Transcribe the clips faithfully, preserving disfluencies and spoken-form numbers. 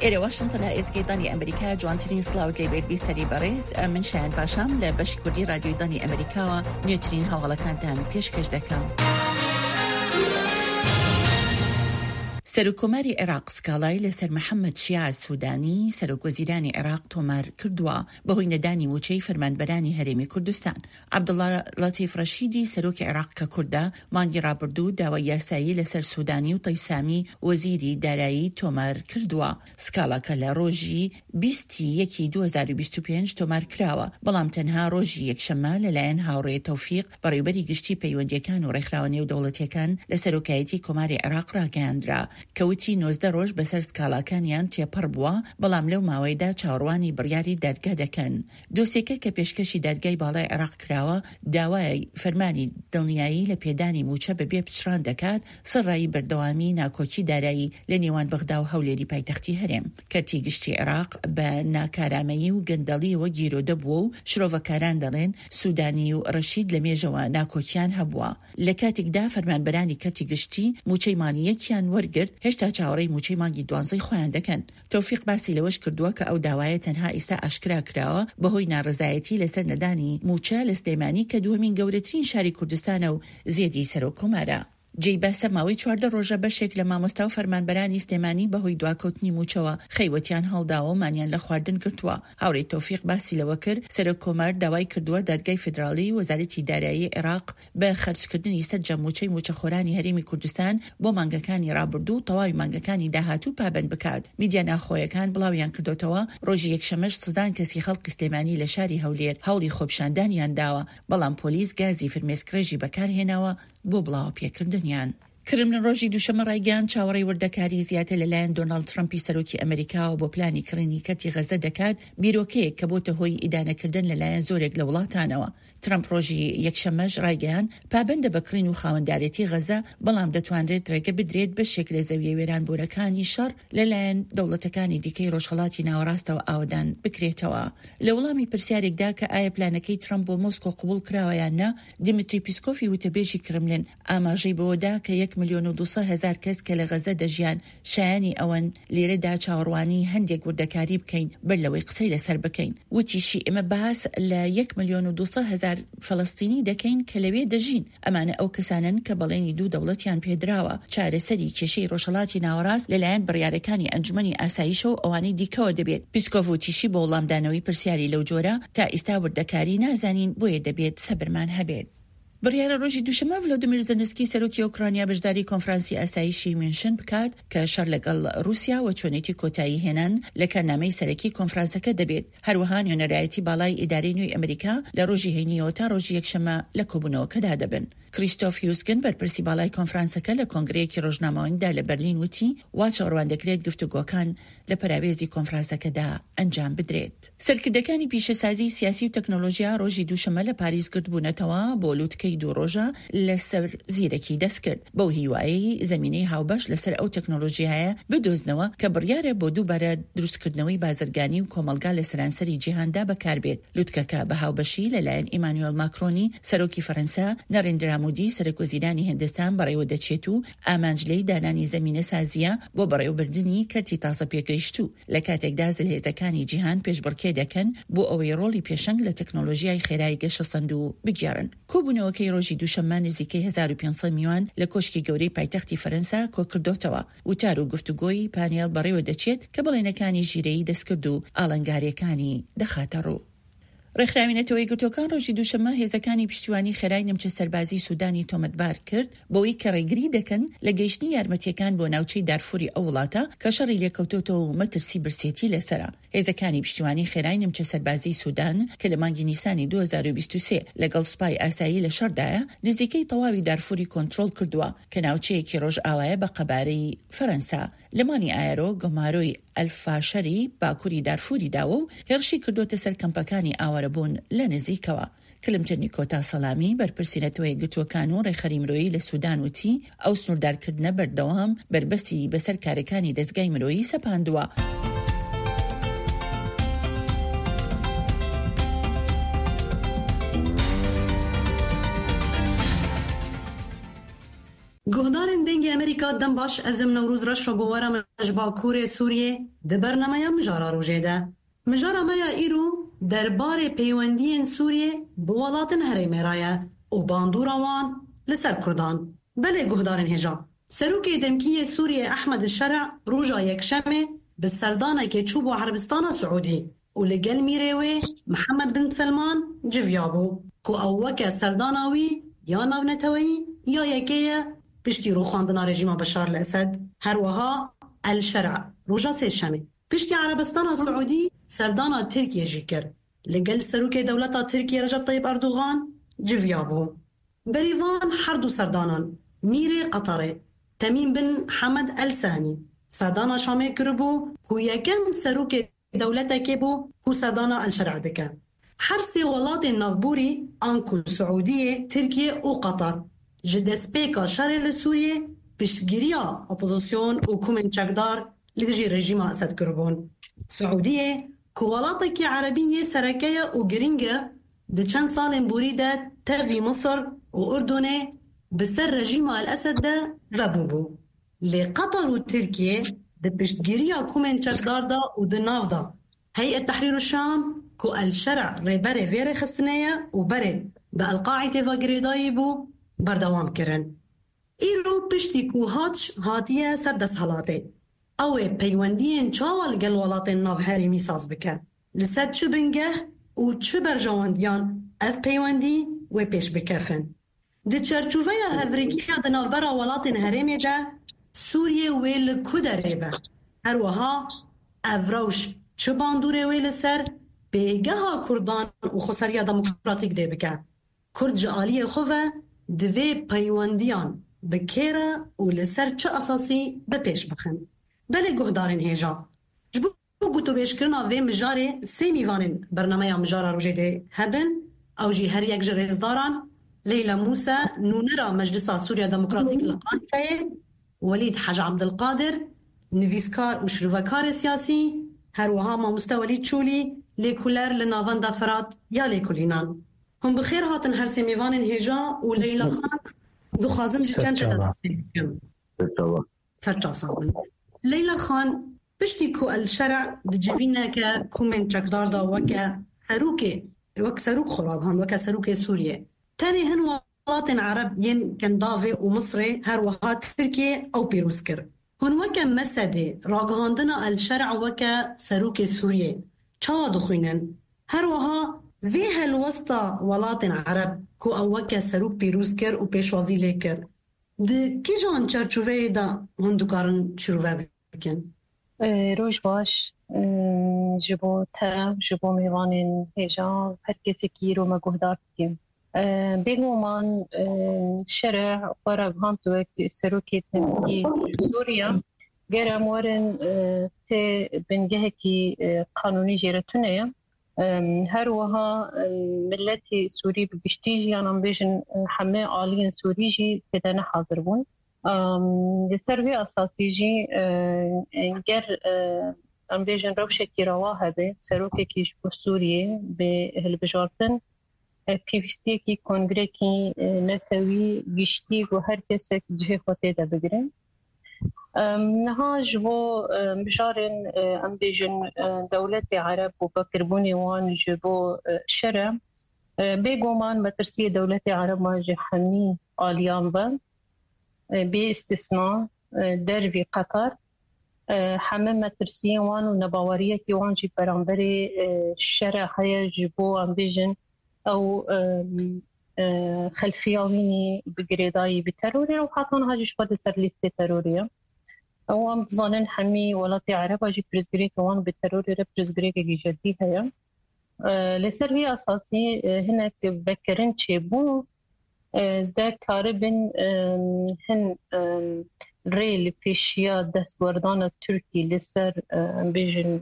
إلى واشنطن إزگەی دانی ئەمریکا جوانترین سڵاوت لێ بێت بیستەری بەڕێز من شایان پاشام لە بەشی کوردی رادیۆی دانی ئەمریکاوە نوێترین هەواڵەکانتان پێشکەش دەکەم. سەرۆکۆماری عێراق سکاڵای لەسەر محەممەد شیع سوودانی سەرۆکوەزیرانی عێراق تۆمار کردووە بەهۆی نەدانی موچەی فەرمانبەرانی هەرێمی کوردستان. عەبدوڵڵا لەتیف ڕەشیدی سەرۆکی عێراق کە کوردە مانگی ڕابردوو داوای یاسایی لەسەر سوودانی و تەیسامی وەزیری دارایی تۆمار کردووە. سکاڵاکە لە ڕۆژی بیستی یەکی دوو هەزار و بیست و پێنج تۆمار کراوە، بەڵام تەنها ڕۆژی یەکشەممە لەلایەن هاوڕێ تەوفیق بەڕێوەبەری گشتی پەیوەندیەکان و ڕێکخراوە نێودەوڵەتیەکان لە سەرۆکایەتی کۆماری عێراق ڕاگەیاندرا. کەوتی نۆزدە ڕۆژ بەسەر سکاڵاکانیان تێپەڕ بووە، بەڵام لەو ماوەیەدا چاوەڕوانی بڕیاری دادگا دەکەن. دۆسیەکە کە پێشکەشی دادگای باڵای عێراق کراوە داوای فەرمانی دڵنیایی لە پێدانی موچە بەبێ پچران دەکات سڕایی بەردەوامی ناکۆکی دارایی لە نێوان بەغدا و هەولێری پایتەختی هەرێم. کەرتی گشتی عێراق بە ناکارامەیی و گەندەڵیەوە گیرۆدە بووە و شرۆڤەکاران دەڵێن سوودانی و ڕەشید لە مێژەوە ناکۆکیان هەبووە. لە کاتێکدا فەرمانبەرانی کەرتی گشتی موچەی مانیەکیان وەرگرت، هێشتا چاوەڕێی موچەی مانگی دوانزەی خۆیان دەکەن. تەوفیق باسی لەوەش کردووە کە ئەو داوایە تەنها ئێستا ئاشکرا کراوە بەهۆی ناڕزایەتی لەسەر نەدانی موچە لە سلێمانی کە دووەمین گەورەترین شاری کوردستانە و زێدی سەرۆکۆمارە. جێی باسە ماوەی چواردە ڕۆژە بەشێک لە مامۆستا و فەرمانبەرانی سلێمانی بەهۆی دواکەوتنی موچەوە خەیوەتیان هەڵداوە و مانیان لە خواردن کردووە. هاوڕێی تەوفیق باسی لەوە کرد سەرۆکۆمار داوای کردووە دادگای فیدراڵی وەزارەتی دارایی عێراق بە خەرجکردنی سەرجەم موچەی موچەخۆرانی هەرێمی کوردستان بۆ مانگەکانی ڕابردوو تەواوی مانگەکانی داهاتوو پابند بکات. میدیا ناخۆیەکان بڵاویان کردوتەوە ڕۆژی یەکشەمەش سزان کەسی خەڵکی سلێمانی لە شاری هەولێر هەوڵی خۆپشاندانیان داوە، بەڵام پۆلیس گازی فرمێسکرێژی بەکارهێناوە بۆ بڵاو پێکردنیان. کرمن ڕۆژی دووشەمە ڕایگەیاند چاوەڕێی وردەکاری زیاتر لەلایەن دۆناڵد ترەمپی سەرۆکی ئەمریکاوە بۆ پلانی کڕینی کەرتی غەزە دەکات بیرۆکەیەک کە بۆتە هۆی ئیدانەکردن لەلایەن زۆرێک لە وڵاتانەوە. ترەمپ ڕۆژی یەکشەمەش ڕایگەیاند پابەندە بە کڕین و خاوەندارێتی غەزە، بەڵام دەتوانرێت ڕێگە بدرێت بەشێک لە زەویە وێرانبوورەکانی شەڕ لەلایەن دەوڵەتەکانی دیکەی ڕۆژهەڵاتی ناوەڕاستەوە ئاودان بکرێتەوە. لە وەڵامی پرسیارێکدا کە ئایا پلانەکەی ترەمپ بۆ مۆسکۆ قبول کراوە یان نە، دیمیتری پیسکۆفی وتەبێژی کرملین ئاماژەی بەوەدا کە یەک ملیۆن و دووسەد هەزار کەس کە لە غەزە دەژیان شایانی ئەوەن لێرەدا چاوەڕوانی هەندێک وردەکاری بکەین بەر لەوەی قسەی لەسەر بکەین. وتیشی ئێمە باس لە یەک ملیۆن و دووسەد هەزار فەڵەستینی دەکەین کە لەوێ دەژین. ئەمانە ئەو کەسانن کە بەڵێنی دوو دەوڵەتیان پێدراوە چارەسەری کێشەی ڕۆژهەڵاتی ناوەڕاست لەلایەن بڕیارەکانی ئەنجومەنی ئاسایشە و ئەوانەی دیکەوە دەبێت. پیسکۆف وتیشی بۆ وەڵامدانەوەی پرسیاری لەو جۆرە تا ئێستا وردەکاری نازانین بۆیە دەبێت سەبرمان هەبێت. بڕیارە ڕۆژی دووشەمە ڤلۆدیمیر زەلەنسکی سەرۆکی ئۆکرانیا بەشداری کۆنفرانسی ئاسایشی مینشن بکات کە شەڕ لەگەڵ رووسیا و چۆنێتی کۆتایی هێنان لە کارنامەی سەرەکی کۆنفرانسەکە دەبێت. هەروەها نوێنەرایەتی باڵای ئیدارەی نوێی ئەمریکا لە ڕۆژی هەینیەوە تا ڕۆژی یەکشەمە لە کۆبوونەوەکەدا دەبن. کریستۆف هیوسکن بەرپرسی باڵای کۆنفرانسەکە لە کۆنگرەیەکی ڕۆژنامەوەییدا لە بەرلین وتی وا چاوەڕوان دەکرێت گفتوگۆکان لە پەراوێزی کۆنفرانسەکەدا ئەنجام بدرێت. سەرکردەکانی پیشەسازی سیاسی و تەکنۆلۆژیا ڕۆژی دووشەمە لە پاریس گرتبوونەتەوە بۆ لووتکەی دوو ڕۆژە لەسەر زیرەکی دەست کرد بەو هیوایی زمینەی هاوبەش لەسەر ئەو تەکنۆلۆژیایە بدۆزنەوە کە بڕیارە بۆ دووبارە دروستکردنەوەی بازرگانی و کۆمەلگا لە سەرانسەری جیهاندا بەکاربێت. لووتکەکە بە هاوبەشی لەلایەن ئیمانوێل ماکرۆنی سەرۆکی فەرەنسا، نەڕێندرا مودی سەرۆکوەزیرانی هیندستان بەڕێوە دەچێت و ئامانجلەی دانانی زمینە سازیە بۆ بەڕێوەبردننی کەرتی تازە پێگەیشتوو لە کاتێکدا زلهێزەکانی جیهان پێشبڕکێ دەکەن بۆ ئەوەی ڕۆڵی پێشەنگ لە تەکنۆلۆژیای خێرایی گەشەسەند و بگیارن. کۆبوونەوەکەی ڕۆژی دووشەمە نزیکەی هەزار و پێنجسەد میوان لە کۆشکی گەورەی پایتەختی فەرەنسا کۆکردوتەوە. وتار و گفتوگۆی پانێڵ بەڕێوە دەچێت کە بەڵێنەکانی ژیرەیی دەستکرد و ئاڵنگاریەکانی دەخاتە ڕوو. ڕێکخراوینەتەوەی گرتوەکان ڕۆژی دووشەمە هێزەکانی پشتیوانی خێرای نەمچە سەربازی سوودانی تۆمەتبار کرد بۆەوەی کە ڕێگری دەکەن لە گەیشتنی یارمەتیەکان بۆ ناوچەی دارفوری ئەو وڵاتە کە شەڕی لێکەوتۆتەوە و مەترسی برسێتی لەسەرە. هێزەکانی پشتیوانی خێرای نەمچە سەربازی سوودان کە لە مانگی نیسانی دوو هەزار و بیست و سێ لەگەڵ سوپای ئاسایی لە شەردایە نزیکەی تەواوی دارفوری کۆنتڕۆڵ کردووە کە ناوچەیەکی ڕۆژ ئاوایە بە قەبارەی فەرەنسا. لەمانی ئایرۆ گۆمارۆی ئەلفاشەری باکووری دارفوری داوە و هێرشی کردوتە سەر کەمپەکانی ئاوارەبوون لە نزیکەوە. کلمچەنی کۆتا سەلامی بەرپرسینەتەوەی گرتوەکان و ڕێخەری مرۆیی لە سوودان وتی ئەو سنووردارکردنە بەردەوام بربەستی بەسەر کارەکانی دەستگای مرۆیی سەپاندووە. گهدارن دنگ امریکا دم باش ازم نوروز رشو بوارا مجباکور سوریه ده برنامه مجارا روژه ده. مجارا مایا ایرو دربار پیوندین سوریه بوالاتن هرم رایه و باندورا وان لسر کردان. بله گهدارن هجا. سروک دمکی سوریه احمد الشرع روژا یک شمه به سردانه که چوب و عربستان سعودی و لگل میروه محمد بن سلمان جویابو که اوکه سرداناوی یا نونتوی یا یکیه پشتی رو خواندنا رژیم بشار الاسد هر وها الشرع روژا سه شمه پشتی عربستان سعودی سردانا ترکیه جی کرد لگل سروک دولتا ترکیه رجب طیب اردوغان جویابو بریوان حردو سردانان میره قطره تمیم بن حمد الثاني سردانا شامي كربو كو يكم سروك دولتا كيبو كو سردانا الشرع دكا حرسي ولات النافبوري انكو سعودية تركيا وقطر جد سبيكا شارع لسوريا بشجريا اوبوزيسيون وكومن تشاكدار لدجي رجيم اسد كربون سعودية كو ولاتك عربية سركية وجرينجا دي چند سال بوريدة تغي مصر وأردن بسر رژیم الاسد ده و بوبو لی قطر و ترکیه ده پشتگیری کومن چکدار ده و ده ناف ده هیئت تحریر الشام کو الشرع ری بره ویر خستنیه و بره به القاعده و گریدایی بو بردوام کرن ایرو پشتی کو هاتش هاتیه سر دست حالاته اوه پیوندین چاوال گل ولات ناف هریمی ساز بکن لسد چه بنگه و چه برجواندیان اف پیوندی و پیش بکفن د چرچوفه هفریکیا د نوبر ولاتن هرمه ده سوریه ویل کدره هر وها افروش چه باندوره ویل سر بیگه ها کردان و خسریا دموکراتیک ده بکن کرد جعالی خوفه دوی پیوندیان بکیره و لسر چه اساسی بپیش بخن بله گهدارین هیجا جبو گوتو بیش کرنا وی مجاره سی میوانین برنامه مجاره روژه ده هبن او جی هر یک جرزداران ليلى موسى نونرا مجلس سوريا ديمقراطيك القانوني وليد حاج عبد القادر نفيسكار وشروفكار سياسي هروها ما مستوى تشولي ليكولر لنافان دافرات يا ليكولينان هم بخير هاتن هر سيميفان هجا وليلى خان دو خازم جكن تدستيكم سرچا صاحب ليلى خان بشتيكو الشرع دجبينا كومن چكدار دا وكا هروكي وك سروك خراب هان وكا سروك سوريا تاني هن وطن عرب ين كان دافي ومصري هروها تركيا أو بيروسكر هن وكا مسدي راقهاندنا الشرع وكا سروك سوريا چاوا دخوينن هروها في هالوسطى ولاطن عرب كو أو وكا سروك بيروسكر و بيشوازي ليكر دي كي جان چرچوه دا هندو كارن شروع بكن روش باش جبو تا جبو ميوان هجا هر کسی کی رو مگهدار بکن بينومان شرع فرق هانتوك سروكي تنكي سوريا غير مورن تي بنجهكي قانوني جيرتونيا هروها ملتي سوري بجتيجي انا بيجن حماء عاليا سوريجي كدنا حاضرون السروي اساسي جي غير ام بيجن روشه كي رواها به سروكي كي سوريا بهالبجارتن پیوستی کی کنگره کی نتوی گشتی و هر کسی که جه خواهد ده بگیرن نها جبو بجارن ام بیجن دولت عرب و بکربونی وان جبو شرع بگومان مترسی دولت عرب ما جحمی آلیان با بی استثناء دروی قطر همه مترسی وان و نباوریه کی وان جی برانبری شرع های جبو ام بیجن او خلفيه ويني بقريداي بالتروري او حاطون هاجي قد سر ليست تروريه او ام ظنن حمي ولا تعرف اجي بريزغريك وان بالتروري بريزغريك جدي هيا لسر هي اساسي هناك بكرن تشيبو دا كاربن هن ريل فيشيا دستوردان التركي لسر بيجن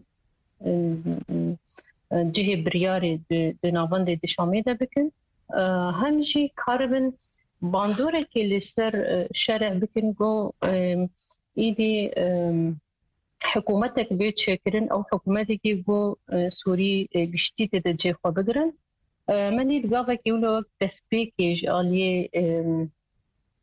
جهه بریاری د ناوند د شامی ده بکن همجی کاربن باندوره که لسر شرع بکن گو ایدی حکومتك بيت شاكرين او حكومتك جو سوري گشتي ده جيخوا بگرن مني دغاوك يولو بس بيكيج عليه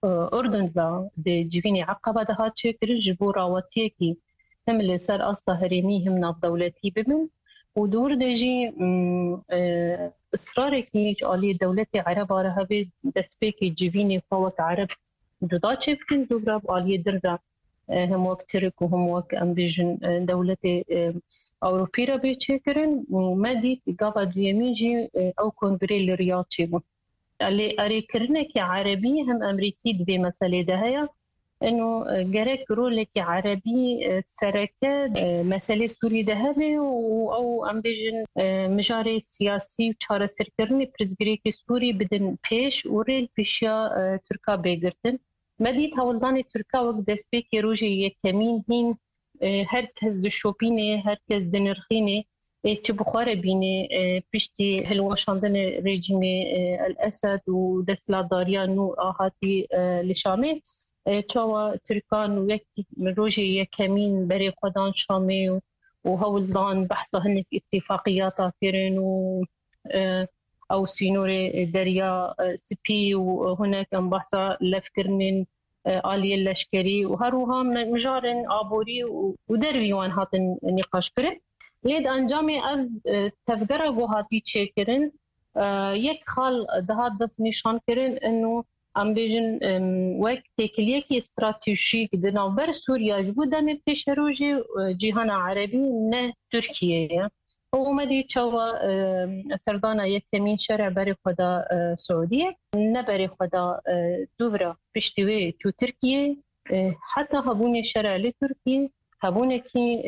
أردن لا دي جيفيني عقبة ده تشكر جبو راواتيكي هم اللي صار أصلا هريمي هم ناف دولتي بمن ودور دجي إصرارك نيج علي دولتي عرب عربي دسبيكي جيفيني فوق عرب جدا تشكر دوراب علي درجة هم وقت ترك وهم وقت أمبيجن دولتي أوروبية ربي تشكرن وما دي قابا دياميجي أو كونغري الرياض شبه اللي أريكرنك عربي هم أمريكي دي مسألة دهيا إنه جرك رولك عربي سركة مسألة سوري دهبي أو أمبيجن مجاري سياسي وشارة سركرني برزجريك سوري بدن بيش وريل بيشيا تركا بيجرتن مديت هولداني تركا وقت دسبيكي روجي يكمين هين هركز دشوبيني هركز دنرخيني تبخار بيني بيشتي هلوشاندن ريجيم الأسد ودسلا داريانو آهاتي لشامي تشاوا تركان ويكي روجي يكمين بري قدان شامي وهولدان بحثا هنك اتفاقيات كيرين أو سينوري دريا سبي وهناك بحثا لفكرنين آلية اللشكري وهروها مجارن عبوري ودرويوان هاتن نقاش كرن لید انجامی از تفکر گوهاتی چه کردن یک خال دهات دست نشان کردن انو ام بیشن وقت تکلیه کی استراتژیک دنبر سوریا جبودن پیش روزی جهان عربی نه ترکیه و مدی چوا سردانا یک کمی شرع بر خدا سعودیه نه بر خدا دوباره پشتوی تو ترکیه حتی هبون شرع لترکیه هبونه کی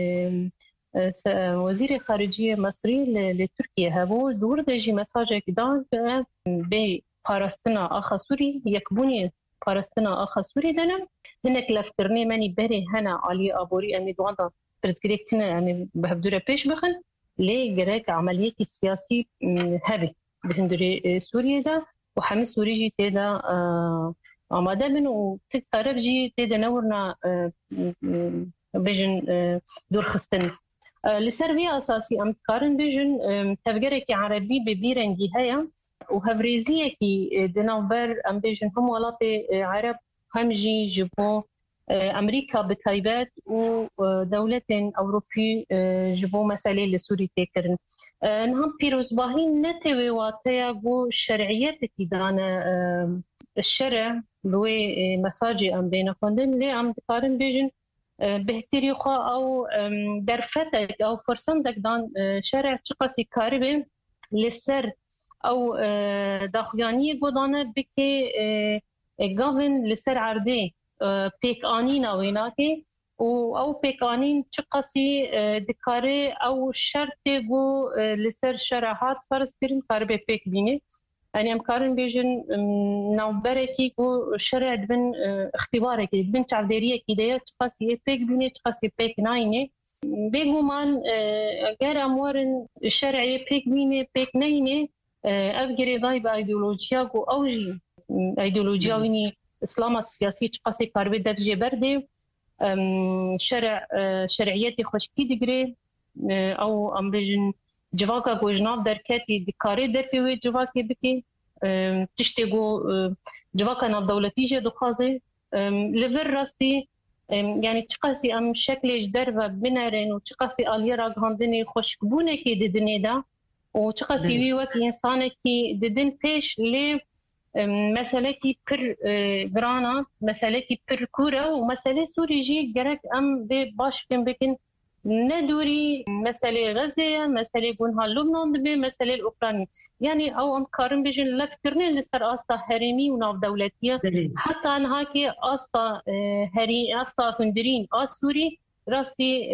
وزير خارجية مصري لتركيا هبو دور دجي مساجك دان بي بارستنا آخا سوري يكبوني بارستنا آخا سوري دنم هناك لفترني ماني بري هنا علي أبوري أمي دواندا برزقريكتنا أمي بهبدورة بيش بخن لي جراك عملية السياسي هبي بهندوري سوريا دا وحمي سوري جي تيدا آماده من وتكتارب جي تيدا نورنا بيجن دور خستن لسربية أساسي أم تقارن بيجن تفجرك عربي ببيرنجي هيا وهفريزية كي دنابر أم بيجن هم ولاتي عرب همجي جبو أمريكا بتايبات ودولة أوروبي جبو مسألة لسوري تكرن نهم بيروز باهين نتوي واتيا جو شرعيات كي دانا الشرع بوي مساجي أم بينا كندن لي أم تقارن بيجن بهتري خا أو درفتك أو فرصندك دان شرع تقاسي كاربه للسر أو داخلانية قدانة بكي قاون لسر عردي بيك آنينا ويناكي أو بيك آنين تقاسي دكاري أو شرطي جو لسر شرعات فرص كرن كاربه بيك بيني يعني أمكارن بيجن نوبركي جو شرع دبن اختبارك دبن تعذيرية كده تقاسي بيك بيني تقاسي بيك نايني بيجو مان غير أمورن شرعي بيك بيني بيك نايني أفجري ضايب أيديولوجيا جو أوجي أيديولوجيا ويني إسلام السياسي تقاسي كاربي درجة بردي شرع شرعيتي خشكي دقري أو أم بيجن جواكا جو جناب دركاتي دكاري در في جواكي بكي تشتغو جواكا ناب دولتي جي دخازي لفر راستي يعني تقاسي ام شكل دربا بنارين وتقاسي اليرا غاندني خوشكبونه كي ددني دا وتقاسي وي وك انسان كي ددن بيش لي مساله كي بر غرانا مساله كي بر كوره ومساله سوري جي جرك ام باش كن بكن ندوري مسألة غزة مسألة قنها لبنان دبي مسألة الأوكرانية يعني أو أم كارن بيجن لفكرني اللي صار أستا هرمي وناف دولتية حتى أنها كي أستا هري أستا فندرين أسوري راستي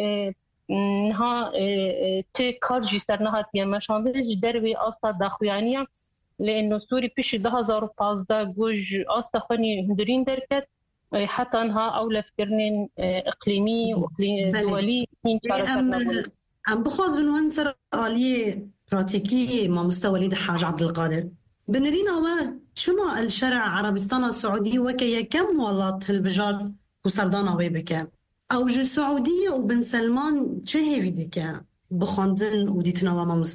نها تكارجي سرنها تيا مشاندج دربي أستا داخويانية لأنه سوري بيش ده هزار وبازدا جوج أستا خاني هندرين دركت حتى انها اولى فكرنين اقليمي واقليمي دولي ام بخوز بنوان سر آلية براتيكية ما مستوى ليد حاج عبد القادر بنرينا ما شما الشرع عربستان السعودي وكي كم والله البجار وسردانا ويبكا او جو سعودية وبن سلمان چه هيفي ديكا بخوندن وديتنا وما مستا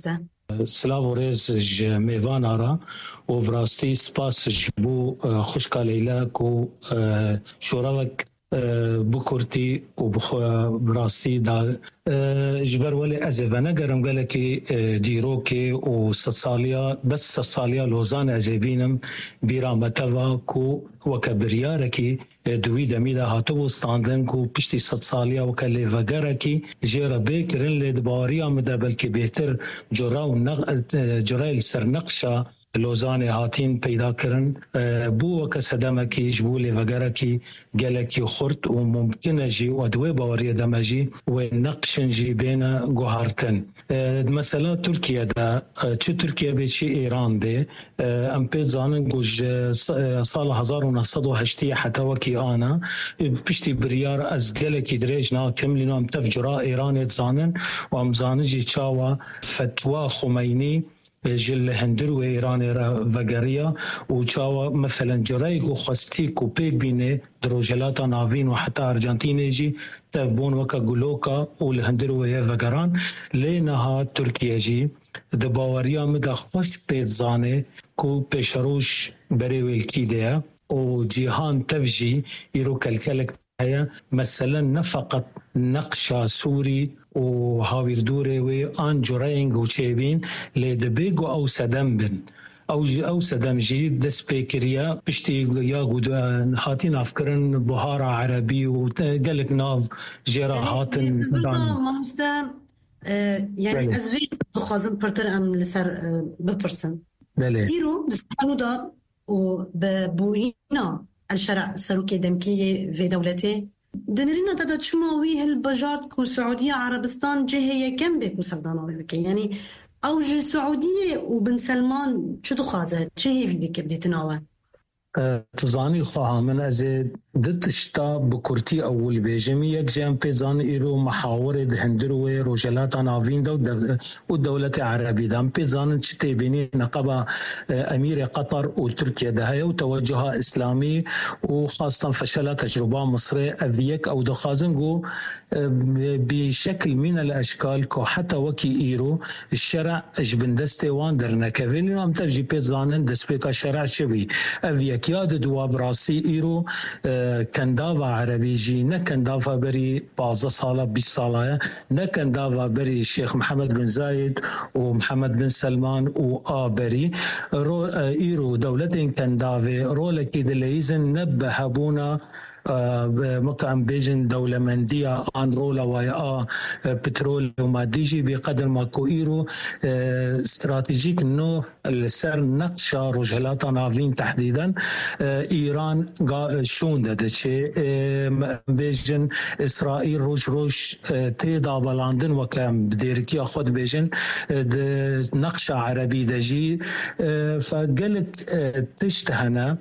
سلاو ورز ج میوان آرا و براستی سپاس جبو خوشکا لیلا کو شوراوک بکرتی و براستی دا جبر ولی از ونه گرم گله که دیرو که و ست سالیا بس ست سالیا لوزان از بینم بیرامتوا کو وکبریاره که دوی دمیده هاتو استاندن کو پشتی ست سالیا وکلی وگره که جیره بیکرن لیدباری آمده بلکه بهتر جرا و نق... جرای سر نقشه لوزان هاتین پیدا کرن بو وک صدمه کی جبول وغیرہ کی گلکی خرد و ممکنه جی و دوی باوری دمجی و نقشن جی بین گوهرتن مثلا ترکیه دا چه ترکیه به چه ایران ده ام پی زانن گوج سال هزار و نهصد و هشت حتی وکی آنا پشتی بریار از گلکی دریج نا کملینو ام تفجرا ایران زانن و ام زانن جی چاوا فتوا خمینی جل هندر و ایران را وگریا و چاوا مثلا جرایگو خستی کو پیک بینه دروجلات ناوین و حتی ارجنتین جی تبون وکا گلوکا و لهندر و وگران لینها ترکیه جی دباوریا مدا خوش پید زانه کو پیشروش بری ویلکی دیا و جیهان تفجی ایرو کلکلک هيا مثلا نفقط نقشة سوري وهاوير دوري وان جورينغ وشيبين لدبيغو او سدمبن او جي او سدمجي دسبيكريا بشتي يا غود هاتين افكرن بهارة عربي وقالك ناف جيرا هاتن مامستا يعني ازوي خازم برتر ام لسر ببرسن ديرو سبحانه دا وبوينا الشرع سروكي دمكية في دولتي دنرينا تدا تشماوي هالبجارد كو سعودية عربستان جهية كم بيكو سردانوي بكي يعني أو جي سعودية وبن سلمان شو دخازة جهي في ديك بدي تناوى تزاني خواها من أزيد ضد شتا بكرتي أول بيجمي يك جام بيزان إيرو محاورة هندروي روجلات نافين دو والدولة العربية دام بيزان شتي بيني نقبة أمير قطر وتركيا دهاية وتوجهها إسلامي وخاصة فشل تجربة مصرية أذيك أو دخازنجو بشكل من الأشكال كو حتى وكي إيرو الشرع جبندستي واندرنا كفيلين أم تفجي بيزان دسبيكا الشرع شبي أذيك ياد دواب راسي إيرو كندافا عربي جي نكندافا بري بعض صالة بالصلاة نكندافا بري الشيخ محمد بن زايد ومحمد بن سلمان وآبري رو إيرو دولتين كندافي رولكي دليزن نبه بونا مكان بيجن دولة مندية عن رولا ويا بترول وماديجي بقدر ما كويرو استراتيجيك انه السر نقشة رجلات نافين تحديدا ايران شون ده شيء بيجن اسرائيل روش روش تيدا بلاندن وكام بديركي اخذ بيجن نقشة عربي دجي فقلت تشتهنا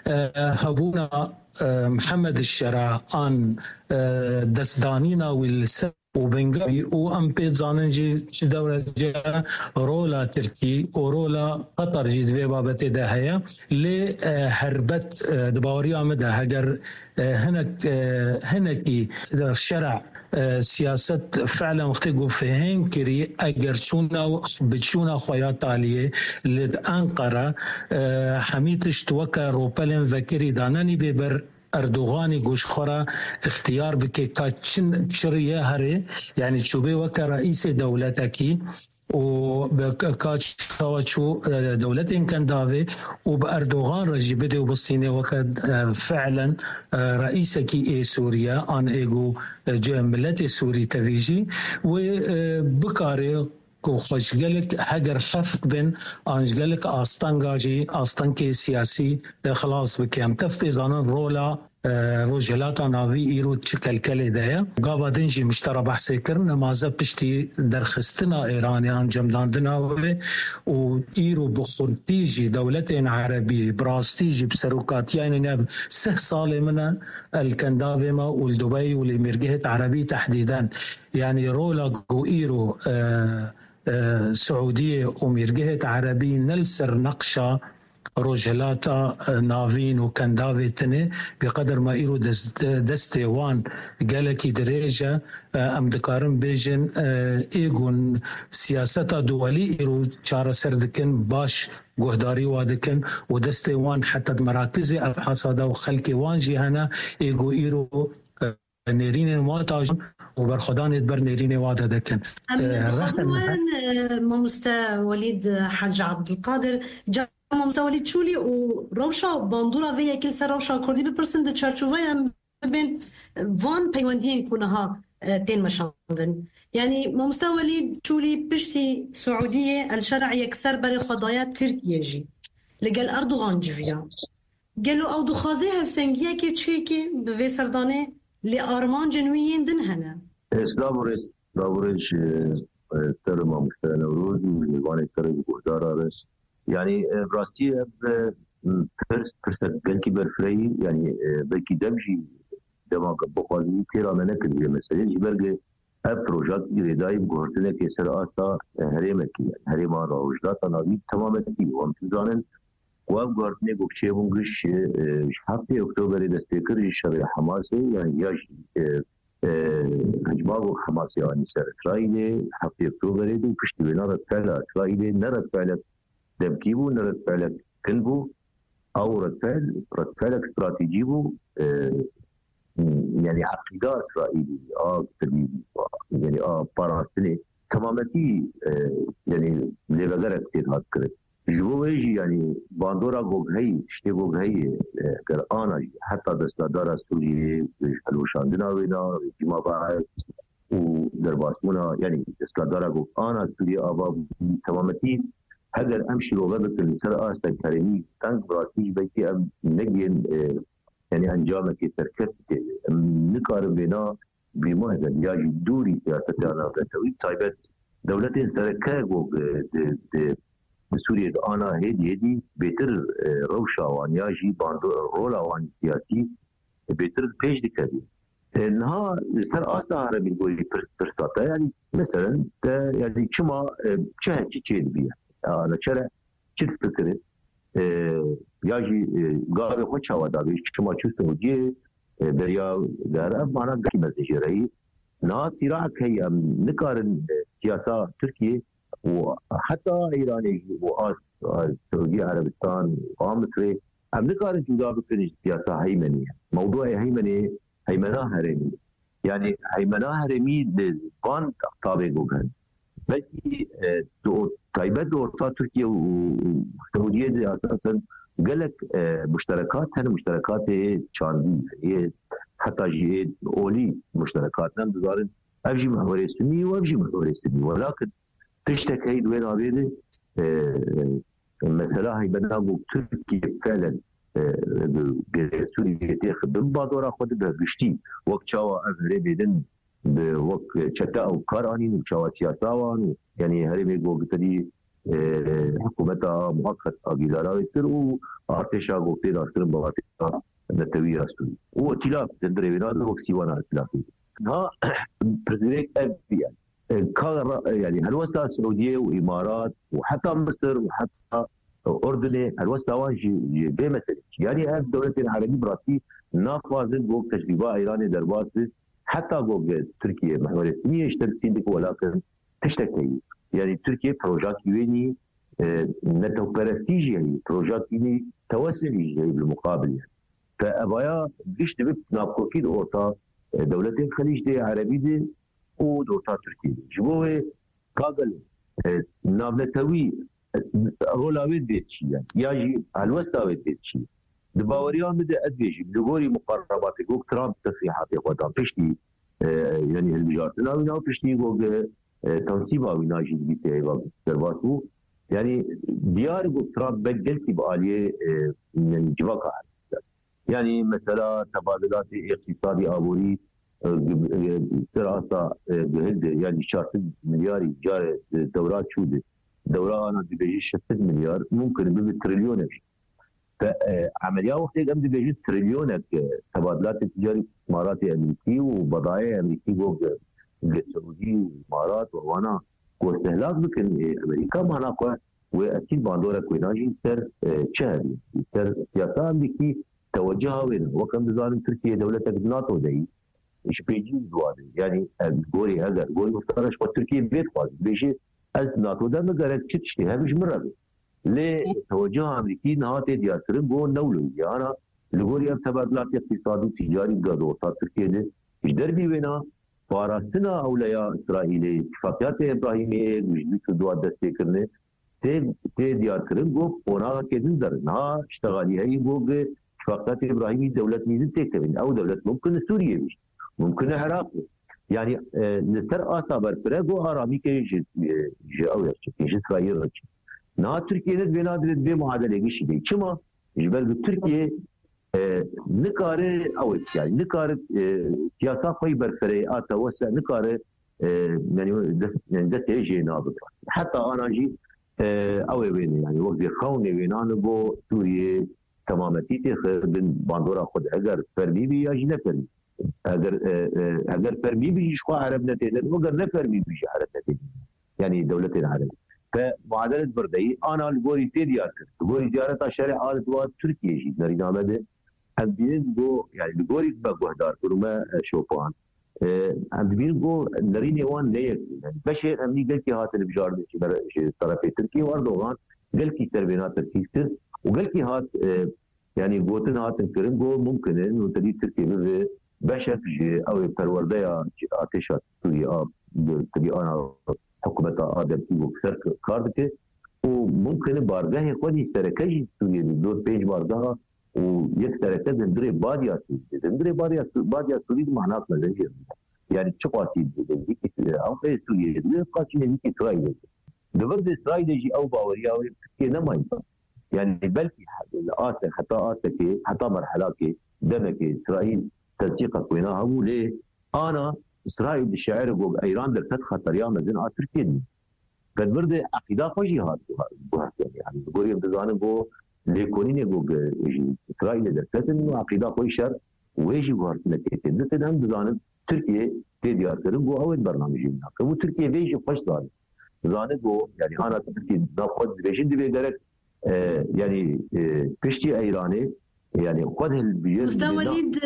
هبونا محمد الشرع عن دستانينا والسر وبنغابي وام بيزانن جي دولة جا رولا تركي ورولا قطر جي دوي بابتي ده هيا لهربت دباوري آمده هجر هنك هنكي الشرع سياسة فعلا مختلفة فهم كري أجر شونا بتشونا خيات عالية لأنقرة حميتش توكا روبلن ذكري داناني ببر اردوغانی گوشخورا اختیار بکه کچن شریه هره یعنی چوبه وک رئیس دولتکی و بکاچ کاچو دولت این کنداوه و با اردوغان رجی بده و بصینه وک فعلا رئیس کی سوریا آن ایگو ملت سوری تویجی و بکاره کو خوشگلک هگر خفق بن آنجگلک آستانگاجی آستانک سیاسی خلاص بکیم تفیزانن رولا روجلات ناوی ایرو چکل کلی ده گاوا دنجی مشترا بحثی کرن نمازه پشتی درخستنا ایرانیان جمداندنا و ایرو بخورتیجی دولت عربی براستیجی بسروکاتیان نب سه سال من الكنداوی ما والدبي والمرجهة عربي تحديدا يعني رولا جو إيرو آه آه سعودية ومرجهة عربي نلسر نقشة روجلاتا نافين وكندافي تني بقدر ما إيرو دست دستيوان قالكي دريجة أم دكارم بيجن إيغون سياسة دولي إيرو شارة سردكن باش گهداری وادکن و دسته وان حتی مراکز ابحاث دا و خلق وان جهانا ایگو ایرو نيرين واتاجن وبرخدان يدبر نيرين وادا دكن. وين ممستا وليد حاج عبد القادر جا ممستا وليد شولي وروشا باندورا فيا كل سر روشا كردي ببرسن ده تشارشوفايا بين فان بيواندين كونها تين مشاندن. يعني ممستا وليد شولي بشتي سعودية الشرع يكسر بري خضايا تركيا جي لقال أردوغان جفيا قالوا أو دخازيها في سنجيا كي تشيكي بفي سرداني لأرمان جنويين دنهنا إسلاموريس داوريش ترمى مشترى نوروز ويواني ترمى بوزارة يعني براستي فرس فرصة بلكي برفري يعني بلكي دمجي دماغ بقاضي تيرا مناكد بيه مسألة جبرق بروجات إيراداي بقهرتنا كسر آسا هريمكي يعني هريما راوجدات نابي تماما كي وامتزانن وابقهرتنا بوكشي بونغش حفتي أكتوبر دستيكر شرع حماسي يعني ياج هجماغو حماسي يعني سر إسرائيل حفتي أكتوبر دي بشتي بنارد فعل إسرائيل نرد فعلك دمكيبو نرد فعلك كنبو أو رد فعل رد فعلك استراتيجيبو يعني عقيدة إسرائيلي آه يعني آه باراستني تماما تي آه يعني اللي بقرأ كتير هاد كرت جوهيجي يعني باندورا قوغهي شتي قوغهي كرآنا حتى دستادارا سوري حلوشاندنا وينا جمع باعي ودرباسمونا يعني دستادارا قوغانا سوري آبا تماما تي هذا أمشي لغبت النساء آستا كريمي تانك براتيج بيتي أم نجين آه يعني أنجامك تركت نقارن بنا بمهزة ياجي دوري سياستنا بتوي طيبت دولتين تركاغو بسوريا أنا هدي هدي بيتر روشا وان ياجي باندو رولا وان سياسي بيتر بيج دكادي إنها سر أصلا عربي بيقولي برساتا يعني مثلا يعني كما شهد شيء بيه أنا شرع شد فكرة ياجي قاري خوش هوا دابيش كما شو جي بريا دارا معنا قاعد مزجري نا صراع كي نقارن سياسة تركيا وحتى إيران وسعودية عربستان ومصر أم نقارن جدا بكل سياسة هيمنية موضوع هيمنة هيمنة هرمي يعني هيمنة هرمي لقان طابق وكان بس طيبات ورطة تركيا وسعودية دي أساسا قالك مشتركات هنا مشتركات شاندي حتى جي أولي مشتركات نم بزارن أفجي محور السني وأفجي محور السني ولكن تشتكي دوين عبيدي مسألة هي بناقو تركيا فعلا سوريا تخدم بعضورا خود بهشتي وقت شاوا أفري بيدن بوقت شتا أو كارانين وشاوا سياساوان يعني هرمي قو بتدي حكومتها مؤقت أجيزارا يصير وارتشا قوتي داسترن بواتها نتوي رسولي واتلاف تندري بنا وقت سيوانا اتلافي ها برزيليك أبي يعني كان يعني هالوسط السعودية وإمارات وحتى مصر وحتى أردن هالوسط واجي بمثل يعني هذه الدولة العربية براسي نافذين وقت تجربة إيراني دربات حتى وقت تركيا محور السنية اشتركين ولكن تشتكي يعني تركيا بروجات يويني نتو برستيج يعني بروجات يويني توسعي يعني بالمقابل يعني فأبايا بيش تبت نابكوكي دورتا دولتين خليج دي عربي دي ودورتا تركيا جبوه قاقل نابلتوي رولاوي ديتشي يعني ياجي الوستاوي ديتشي دباوريان بده أدبيجي بلغوري مقرباتي قوك ترامب تصريحاتي قدام بيشتي يعني المجارتنا وينا بيشتي قوك تنصيبها ويناجي بيتي ايضا سرباتو يعني ديار ترامب بقلتي بآلية يعني جواكا يعني مثلا تبادلات اقتصادي آبوري سرعة بهند يعني شاطد ملياري جار دورات شودة دورة أنا دي بيجي شتد مليار ممكن بيجي تريليونك فعملية وقت قام دي بيجي تريليونك تبادلات التجاري استثماراتي أمريكي وبضائع أمريكي جوج السعودي والإمارات ووانا واستهلاك بكن أمريكا معنا قوة وأكيد باندورا كويناجي سر شهري سر سياسة أمريكي توجهها وين وكم بزارن تركيا دولة ناتو زي إيش بيجي زوادي يعني قولي هذا قولي مفترش وتركيا بيت خالص بيجي از ناتو ده مقرر تشتهي مش مرة ليه توجه أمريكي نهاتي ديارترين قول نولو يعني لقولي أم تبادلات اقتصادي تجاري قادوطات تركيا ده إيش دربي وينا فارستنا أولياء إسرائيلي اتفاقيات إبراهيمية وجدي كدوات دستي كرنه تي تي ديارترين قول قونا كدن درنها اشتغالي هاي قول اتفاقيات إبراهيمية دولة ميزن تكتبين أو دولة ممكن سوريا مش ممكن العراق يعني نسر آسا برفره قو آرامی که جاویه چه که إسرائیل رچه نه ترکیه ند بینادرد به معادله گیشی دی چما جبل ترکیه نکاره اوی يعني نکاره سیاسا خوی برفره آتا وسع نکاره يعني دست يعني دست يجي نابط حتى أنا جي اوی وینه يعني وقت خونه وینان بو سوریه تمامتی تخر بن باندورا خود اگر فرمی بی یا جی نفرمی اگر اگر فرمی بيجي شو عرب نتيجه وقر نفرمي بيجي عرب نتيجه يعني دوله العرب فمعادله بردي انا الغوري تيديار الغوري زياره شارع آل دوات تركيا جي نرينا مده هم بين جو يعني الغوري بغدار كرما شوفان هم بين جو نريني وان ليه بشير امني قال كي هات البجار شي طرف تركيا واردوغان قال كي تربينا تركيا وقال كي هات يعني قوتن هات كرم جو ممكن انه تدي تركيا بشكل أو پرورده آتش سوریه تبی آن حکومت آدم کی وکسر کار که و ممکنه بارگاه خودی سرکشی سوریه دو پنج بارگاه و یک سرکه زندره بادیا سوریه زندره بادیا بادیا سوریه معناش نزدیه يعني شو قاسي أو في سوريا ده قاسي نبي إسرائيل دبر إسرائيل يجي أو باوريا وكي نما يعني بلكي آسة حتى آسة كي حتى مرحلة كي دمك إسرائيل تنسيقك وينها هو ليه أنا إسرائيل الشاعر يقول إيران درست خطر يا مزن على تركيا قد برد عقيدة خوشي هاد يعني يقول يبدأ بو ليكونين يقول إسرائيل درست إنه عقيدة خوش شر ويجي بهار نكتة ده تدهم بزانب تركيا تديار كرم بو أول برنامج هنا كم تركيا بيجي خوش داري زانب بو يعني أنا تركيا ناخد بيجين دبي درك آه يعني آه كشتي إيراني يعني خد البيئة أستاذ وليد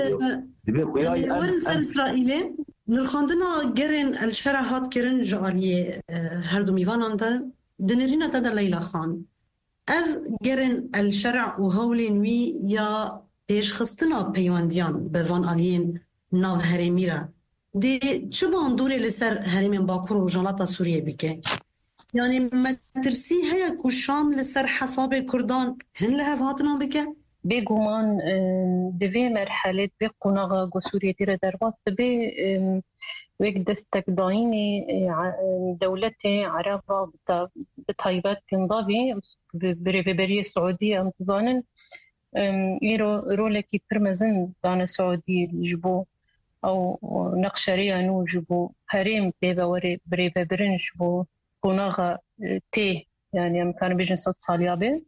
وين سر إسرائيل للخاندنا جرن الشرع هات كرن جالية هردو ميوان عنده دنرينا تدا ليلى خان أف جرن الشرع وهولين وي يا بيش خستنا بيوانديان بفان آليين ناف هرميرا دي چبان دوره لسر هرمين باكور و جالاتا سوريا بيكي يعني ما ترسي هيا كوشام لسر حساب كردان هن لهف هاتنا بيكي بيقومان دوی مرحله بی قناغا گسوریه دیره در باست بی ویک دستک داینی دولت عرب بطایبت کنضاوی بری بری سعودیه امتزانن ایرو رولکی پرمزن دان سعودی جبو او نقشری انو جبو هریم دیبا وری بری برن جبو قناغا تی يعني امكان بيجن صد ساليابه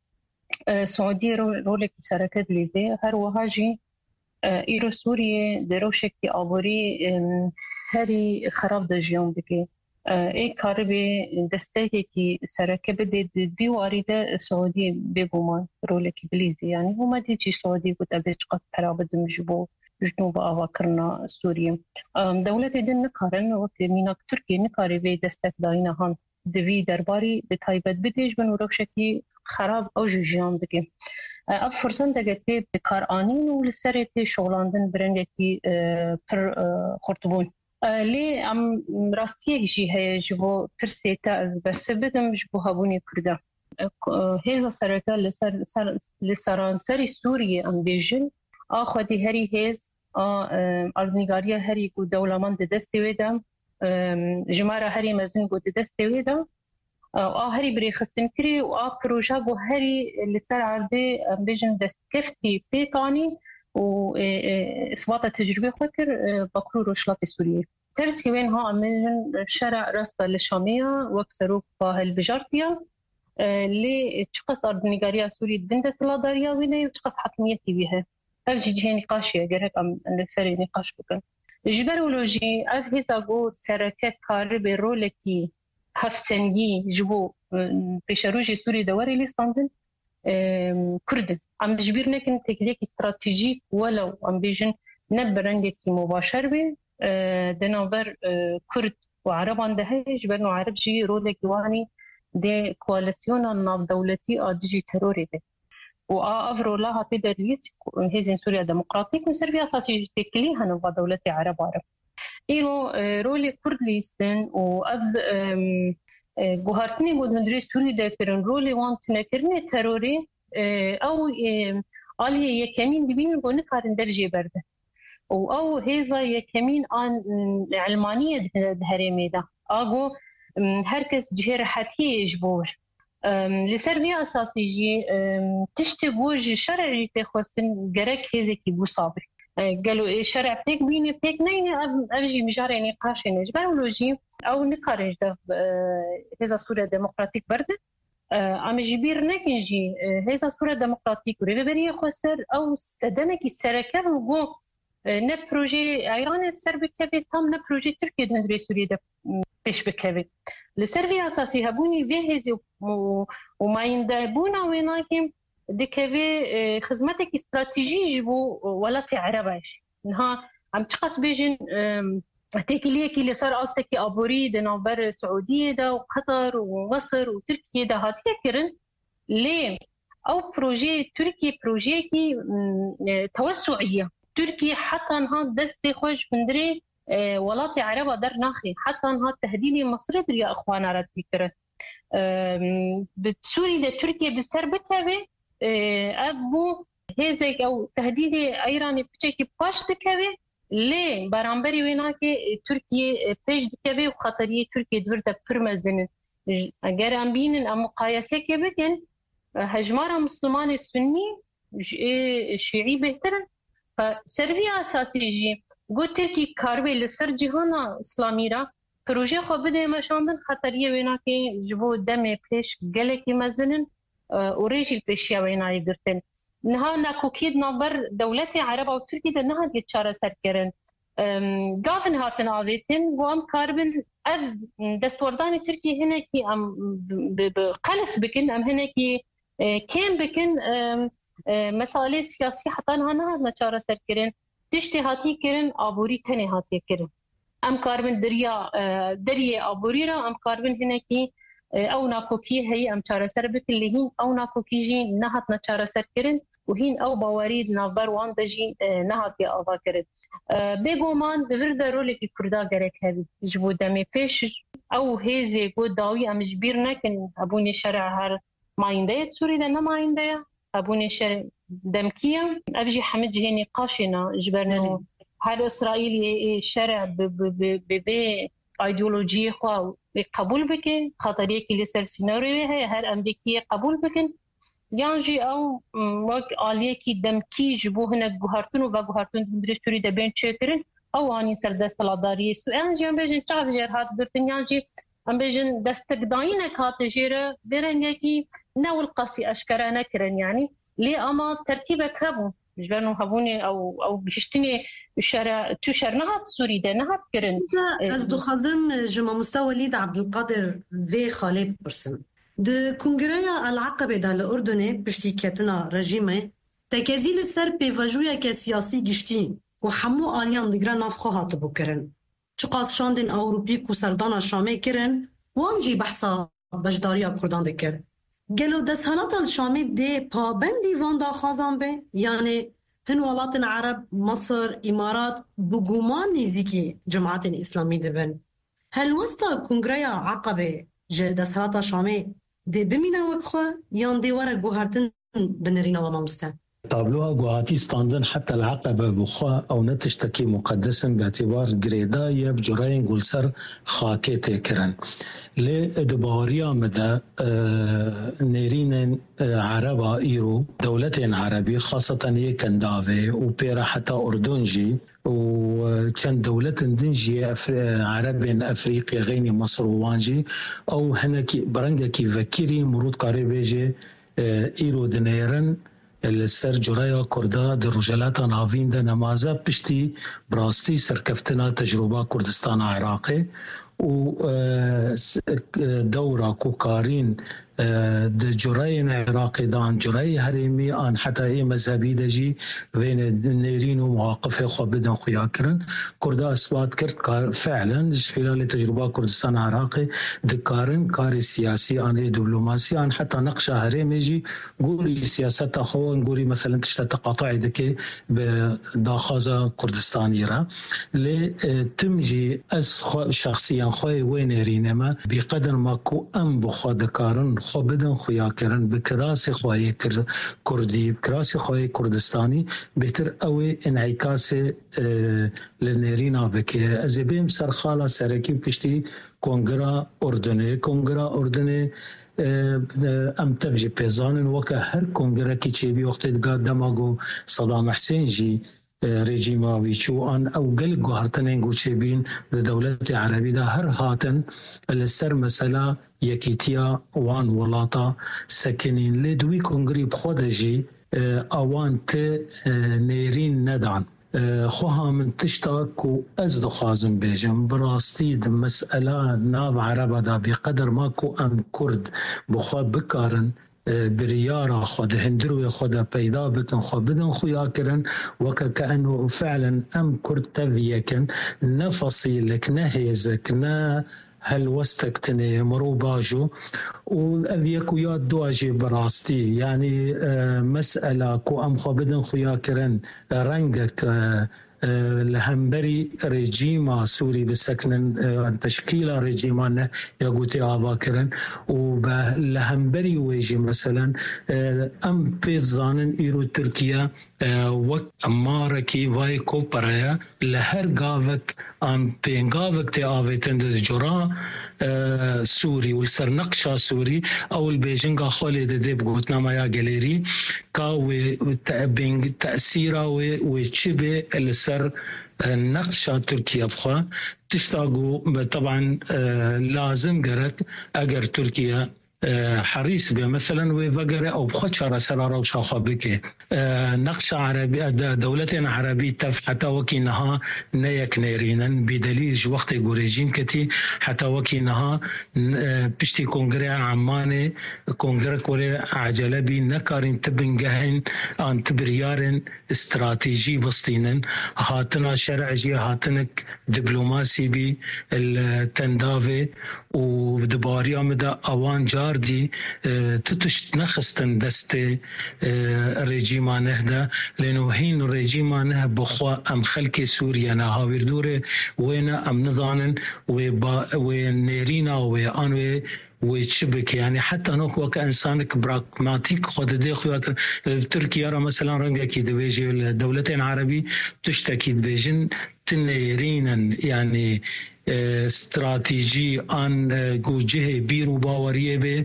سعودية رولك سركت ليزي هر وهاجي إيرو سوريا دروشكي أبوري هري خراب دجيوم دكي إيه كاربي دستيكي سركة بدي بيواري ده سعودية بيقومان رولك بليزي يعني هما ديجي سعودية قلت أزيج قصد حراب دمجبو جنوب أواكرنا سوريا دولة دين نكارن وقت ميناك تركيا نكاربي دستك داينا هان دوی درباری به تایبت بدیش بن و روشکی خراب او جیان دکی اب فرصت دگتی به کار آنین و لسرتی شغلاندن برنگی پر خورتبون لی ام راستی جی هی جبو پرسیتا از برسبدم جبو هبونی کرده هیزا سرکا لسر لسران سری سوریه ام بیجن آخوادی هری هیز آردنگاریا هری کو دولمان دستی ویدم جمارة هري مزن قد دستي ويدا آه هري بري خستن كري وآه بروجا قو هري اللي سر عردي بيجن دست كفتي بيقاني و إثبات تجربة فكر بكرو روشلات سورية ترسي وين ها من شارع راستا للشامية وكسروك بهالبجارتيا اللي تشخص أردنيغاريا سورية بنت سلاداريا ويدا وتشخص حكميتي بيها أفجي جهة نقاشية قرهك أم لسري نقاش بكن جبرولوجي أف هزاقو سركة كارب رولكي هفسنگی جبو پیشروج سوری دوری لیستاندن کرد ام بجبیر نکن تکلیک استراتژیک ولو ام بیجن نبرنگ کی مباشر به دناور کرد و عربان ده جبرنو عرب جی رول جوانی ده کواليسيون ناف دولتي ادجي تروري ده و افرو لا هاتي دريس هزين سوريا ديمقراطيك وسيرفيا اساسي تكلي هنو دولتي عرب عرب ايرو رول كرد ليستن و اف جوهرتني بود هندري سوري ده كرن رولي وانت نكرني تروري او علي يكمين دبين بون كارن درجه برده او او هيزا يكمين ان علمانيه دهرمي ده اغو هركز جهر حتي يجبور لسربيا اساسيجي تشتي بوج شرعي تخوستن جرك هيزكي بو صابر قالوا شرع بيك بيني بيك نيني ابجي مجاري نقاش نجبرولوجي او نقارج ده هذا صوره ديمقراطيك برده ام جبير نكنجي هذا صوره ديمقراطيك وريبري خسر او سدمك السركه وغو نه بروجي ايران بسر بكبي تام نه بروجي تركيا دندري سوريا ده پیش بکوید لسروی اساسی هبونی وهزی و ما يندبونا ويناكم دكوي خدمتك استراتيجي جبو ولات عرباش انها عم تقص بيجن تكليكي اللي صار قصدك ابوري دنابر السعوديه ده وقطر ومصر وتركيا ده هاتيه كرن ليه او بروجي تركي بروجيكي توسعيه تركيا حتى انها دستي خوش بندري ولاتي عربة در ناخي حتى انها تهديدي مصري در يا اخوانا رد بكرة بتسوري ده تركيا بسر بكوي ابو هزيك او تهديدي ايراني بچكي باش دكوي ليه برانبري ويناكي تركيا بيش دكوي وخطرية تركيا دورتا برمزن اگر ام بينن ام مقايسة كبكن هجمارة مسلمان السني شيعي بهترن فسرفي اساسي جي گو ترکی کاروی لسر جهانا اسلامی را پروژه خو بده مشاندن خطریه وینا که جبو دم پیش گلکی مزنن و ریجی پیشیا وینا گرتن نها ناکوکید نابر دولت عرب و ترکی ده نها دی چاره سر کرن گاهن هاتن آویتن و ام کاربن از دستوردان ترکی هنه کی ام بقلس بکن ام هنه کی کم بکن مسائل سیاسی حتی نها نها چاره سر کرن تشتي هاتي كرن ابوري تني هاتي كرن ام كاربن دريا دريا ابوري را ام كاربن هناكي او ناكوكي هي ام چاره سر بكلهين او ناكوكي جي نهات نچاره سر كرن وهين او باوريد نافر وان دجي نهات يا اوا كرن بيغومان دورد رولك كردا غرك هبي جبو دمي پیش او هيزي گو داوي ام جبير نكن ابوني شرع هر ما ينده سوري ده ما ينده ابوني شرع دمكية أبجي حمد جهني قاشنا جبرنا هذا إسرائيل شرع ببي أيديولوجية خوا قبول بكن خاطرية كي لسر سيناريو هي هر أمريكية قبول بكن يانجي أو وق عالية كي دمكي جبو هناك جهارتون وجهارتون درستوري دبين شكرن أو أني سرد سلاداري سو أنجي أم بيجن تعرف جر هاد قرتن يانجي أم بيجن دستك داينك هات جيرة برنجي ناول قاسي أشكرنا كرن يعني ليه اما ترتيبك هبو جبرنو هبوني او او بيشتني شارع تو شرنات سوري ده نهات كرن از دو خازم جمع مستوى وليد عبد القادر في خالد برسم د كونغريا العقبه ده الاردن بشتيكتنا رجيمه تكازيل سر بيفاجويا كسياسي گشتي وحمو اليان دغرا نافخو هاتبو كرن چقاس شاندن اوروبي کو سردانا شامي كرن وانجي بحثا بجداريا كردان دكر گلو دستهالات الشامي دي پابندی وان دا خازان به یعنی هن ولات عرب مصر امارات بگومان نزیکی جماعت اسلامی دبن هل وستا کنگریا عقبه جه دستهالات الشامي دي بمينا وکخو یان دي ورا گوهرتن بنرينا ومامستا طابلوها قواتي ستاندن حتى العقبة بخوا أو نتشتكي مقدسا باعتبار قريداية بجرين قلسر خاكيتي كرن لدباريا مدى نيرين عربة إيرو دولة عربي خاصة يكن دافي وبيرا حتى أردنجي وكان دولة دنجي عرب أفريقيا غيني مصر ووانجي أو هناكي برنجا كي فكيري مرود قاربيجي إيرو دنيرن السر جرايا كردا دروجلات نافين ده نمازه بشتي براستي سركفتنا تجربة كردستان عراقي ودورة كوكارين د جرين عراقي دان جري هريمي ان حتى هي مذهبي دجي بين نيرين ومواقف خو بدن خياكرن كردا اثبات كرت فعلا خلال تجربه كردستان عراقي دكارن كار سياسي ان دبلوماسي ان حتى نقشه هريمي جي قولي سياسه خو نقولي مثلا تشتا تقاطع دكي بداخازه كردستان يرا ل تمجي اس شخصيا خوي وين رينما بقدر ما كو ام بخو دكارن خو بدن خویاکرن بکراسی خواهی کردی بکراسی خواهی کردستانی بهتر اوی انعکاس لنرینا بکه از بیم سرخالا سرکی پشتی کنگرا اردنه کنگرا اردنه ام تبجي بيزان وكا هر کنگرا کی چی بی وقت دگاه دماغو صدام حسین جی رژیماوی چو آن او گل گوهرتنین گوچه بین د دولت عربی دا هر هاتن لسر مسئله یکیتیا وان ولاتا سکنین لدوی کنگری بخود جی اوان ته نیرین ندان خوها من تشتاكو از دخازم بيجم براستی د مسئله ناو عربه دا بقدر ماكو ام کرد بخوا بکارن بريارة خود هندرو خود پیدا بکن خود بدن خویا کرن وکا كأنه فعلا ام کرد تفيكن نفصي لك نهيزك نه هل وستكتني مرو باجو وأذيكو ياد دواجي براستي يعني مسألة كو ام خود بدن خويا کرن رنگك لهمبري رجيما سوري بسكن تشكيل رجيمان يقوتي آواكرن ولهمبري ويجي مثلا ام بيزانن ايرو تركيا وقت اماركي واي كوبرايا لهر غاوك ام بينغاوك تي آويتن دز جرا سوري والسر نقشة سوري او البيجنغا خالد ديب قوتنا مايا جاليري كاوي بين تأثيره وشبه السر نقشة تركيا بخوا تشتاقوا طبعا لازم قرأت اگر تركيا حريص به مثلا وفقر او بخشره سراره وشاخه بك نقش عربي دولتنا عربي تف حتى وكينها نيك نيرينن بدليل وقت ريجيم كتي حتى وكينها بشتي كونغري عمانه كونغري كوري عجله بي نكارين تبنجهن ان تبريارن استراتيجي بسطينن هاتنا شرعي هاتنك دبلوماسي بي التندافي ودباريا مدى اوان جاردي تتش نخستن دست الرجيم نهدا لانه هين الرجيم نه بخوا ام خلق سوريا نهاوير دوره وين ام نظانن ونيرينا وان ويتشبك يعني حتى نوك كإنسانك براغماتيك خود دي خويا تركيا مثلا رنجا كي دبيجي الدولتين عربي تشتكي دبيجن تنيرينا يعني استراتيجي ان جو جهه بيرو باوريه به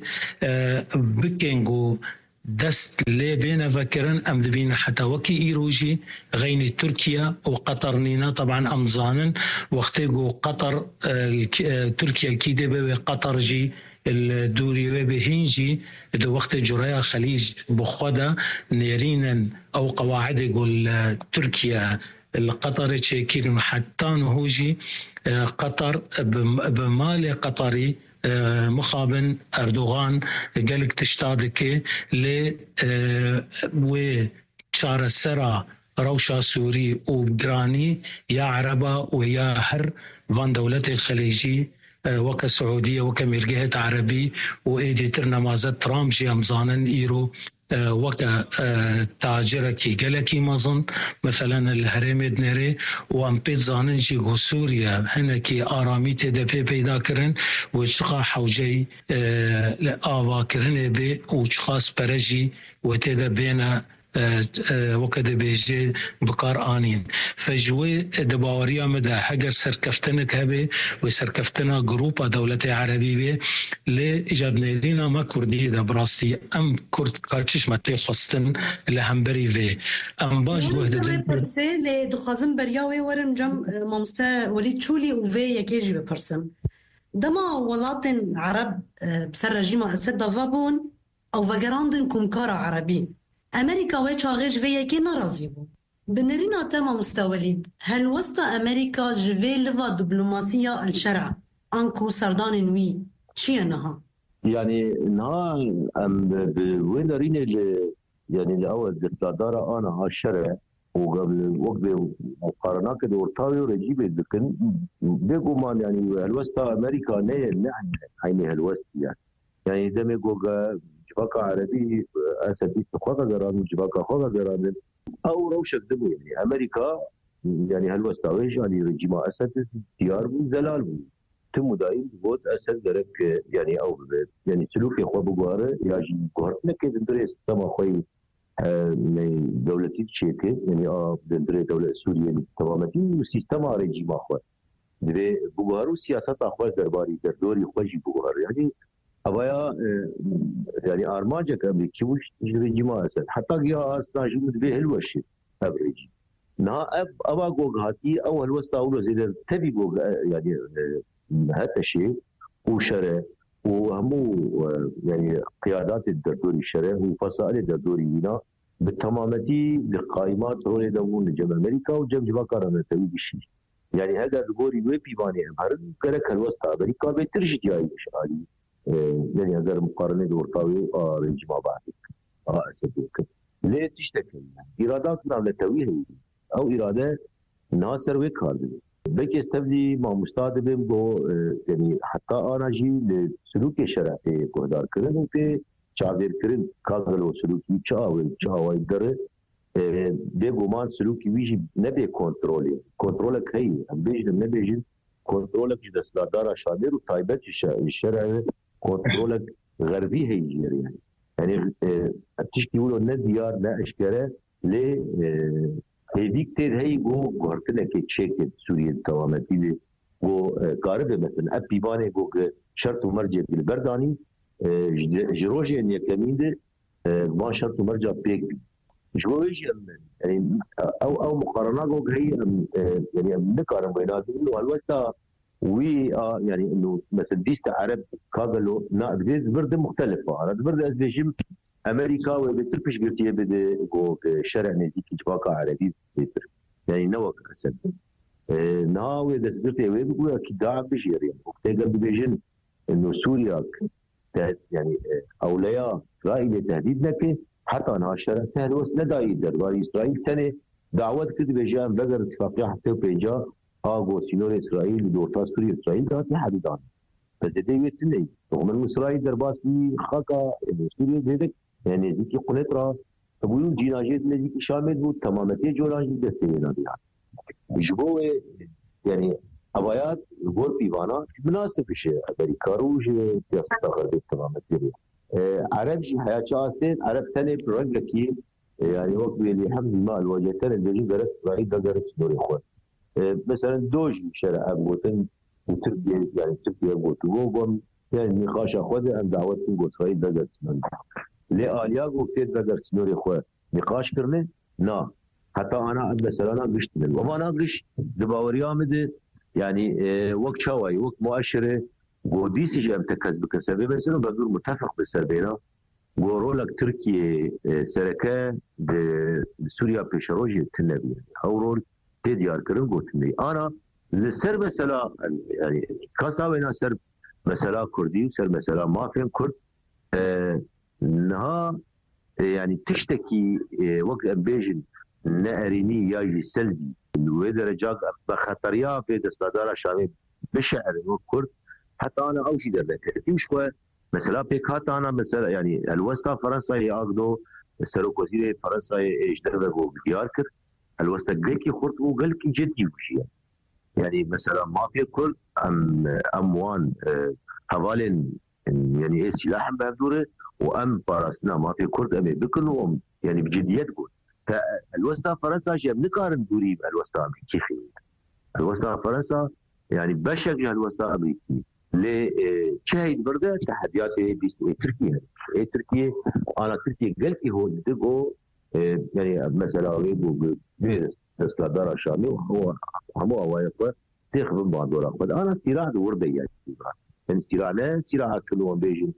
بكينغو دست لي بين فكرن ام دبين حتى وكي ايروجي غيني تركيا وقطر نينا طبعا امزانن وقتيغو قطر تركيا الكيده بقطر جي الدوري بهينجي دو وقت جرايا خليج بخودا نيرينا او قواعد يقول تركيا القطر تشيكين حتى نهوجي قطر بمال قطري مخابن أردوغان قالك تشتادك ل و شار السرا روشا سوري وبجراني يا عربة ويا هر فان دولة الخليجي وكا سعودية وكا مرقهة عربي وإيدي ترنا مازد ترامجي أمزانا إيرو وكا تاجركي قلكي مازن مثلا الهرم دنري وام بيتزانن جي سوريا هنكي آرامي تدفي بيدا كرن وشقا حوجي لآوا كرن بي وشقا سبرجي وتدا بينا وكذا بيجي بكار آنين فجوي دباوريا مدى حجر سركفتنك هبه وسركفتنا جروبا دولة عربية لإجابنا لنا ما كردي دا براسي أم كرد كارتش متى خستن لهمبري في أم باش جوهد دل برسي لدخازم برياوي ورم جم ممستا وليد شولي وفي يكيجي ببرسم دما ولاتن عرب بسر رجيما أسد دافابون أو فقراندن كمكارا عربي أمريكا ويتشاغيش فيا كي نرازي بو بنرينا تما مستوليد هل وسط أمريكا جفي لفا دبلوماسية الشرع أنكو سردان وي چیه نها؟ يعني نها ام بوين ريني يعني الاول دكتاتورة انا هالشرع وقبل وقت مقارنات كده ورطاوي ورجيب لكن بيقو مان يعني الوسطى امريكا نه نحن هيني الوسط يعني يعني ده ميقو جباكا عربي اسدي خوكا جرام جباكا خوكا جرام او روشك دمو يعني امريكا يعني هالوسطى ويش يعني رجيم اسد ديار زلال تم دايم بود اسد درك يعني او يعني سلوك يا خو بغاره ياجي غور لك دريس تما خوي دولتي تشيكي يعني اه دري دوله سوريا تمامتي وسيستم ريجيم اخو دري بغارو سياسات اخو درباري دردوري خوجي بغار يعني ابايا يعني ارماجك امريكي وش ريجيم اسد حتى يا اصلا جود به الوش ابريجي نا اب ابا غوغاتي اول وسط اول زيد تبي غوغ يعني هذا الشيء وشرع وهمو يعني قيادات الدردوري الشرع وفصائل الدردوري هنا بالتمامتي لقائمات هو يدون جبل امريكا وجب جباكا رمتوي بالشيء يعني هذا الدردوري ويبي باني امهرد كرك الوسط امريكا بترجي جاي شعاري يعني هذا المقارنه دورتاوي رنجما بعد اه اسدك ليه تشتكي اراداتنا لتويه او اراده ناصر وكارد بك استبدي ما مستعد بهم جو يعني حتى انا جي لسلوك شرعي قدر كرن وفي شعبير كرن كاغلو سلوكي چاوي چاوي در بيغمان سلوكي ويجي نبي كنترولي كنترولك هي بيجي نبي كنترولك جدس دار شعبير وتايبت الشرع كنترولك غربي هي يعني يعني تشكي يقولوا الديار لا اشكره ل هيديك تير هي جو غورتنا كي تشيك سوريا توامتي جو قارب مثلا ابي باني جو شرط ومرجع بالبرداني جروجي ان يكمين ما شرط ومرجع بيك جوجي يعني او او مقارنه جو هي يعني نقارن بيناتهم انه الوسطى وي يعني انه مثلا ديست عرب كاغلو نا برد مختلفه انا برد ازبيجم امريكا وبتركش قلتي بده جو شرع نزيك جواكا عربي بيتر يعني نوك اسد ناوي دسبرتي وي بيقول اكيد داعم بشير يعني وقت قال بيجن انه سوريا يعني اولياء اسرائيل تهديد لك حتى انها الشرع سهل وس نداي دربار اسرائيل ثاني دعوت كده بيجان بقر اتفاقيه حتى بيجا اغو سينور اسرائيل دورتا سوريا اسرائيل ده حدودان فده يتني رغم اسرائيل درباس في خاكا سوريا زيدك يعني ذيك قنطرة تقولون جيناجيت الذي شامل هو تمامتي جولاج دستينا بها جبوه يعني أبايات غور بيوانا مناسب الشيء أمريكا روج سياسة غربية تمامتي عرب جي حياة شاستين عرب تاني برجلكي يعني وقت اللي حمد الماء الوجهتين اللي جي درس رأي درس دوري خوان مثلا دوج شرع أبوتن وتربية يعني تربية أبوتن يعني نقاش أخوذ أن دعوتن قوت رأي درس لي آليا قوتيت بدر سنوري خواه نقاش کرنه نا حتى انا مثلا انا قشت من وما انا قش دباوريا مده يعني اه وقت شواي وقت مؤشره قوديسي جام تكز بكسبه مثلا بدور متفق بالسربينا قورولك تركيا اه سركه بسوريا بيشروجي تنبي هورول تديار كرن قوتني انا لسر مثلا يعني كاساوينا سر مثلا كردي سر مثلا ما فهم كرد اه انها يعني تشتكي وقت بيجن ناريني ياجي سلبي ودرجات بخطريا في دستادار شامل بالشعر والكرد حتى انا او شيء درك مش مثلا بيكات انا مثلا يعني الوسطى فرنسا ياخذوا سلوك وزير فرنسا يشتغلوا بدياركر الوسطى جيكي خرط وقال لك جدي وشي يعني مثلا ما في كل ام اموان حوالين يعني ايه سلاح بهدوره وام بارسنا ما في كرد امي بكلهم يعني بجديات قول فالوسطى فرنسا شيء بنقارن دوري بالوسطى امريكي في الوسطى فرنسا يعني بشكل الوسطى امريكي ل شهيد برده تحديات تركيا تركيا انا تركيا قال لي هو دغو يعني مثلا ويبو دستادار شامي هو هم وايفه تخدم بعض ولا انا صراع ورده يعني صراع لا صراع كلهم بيجي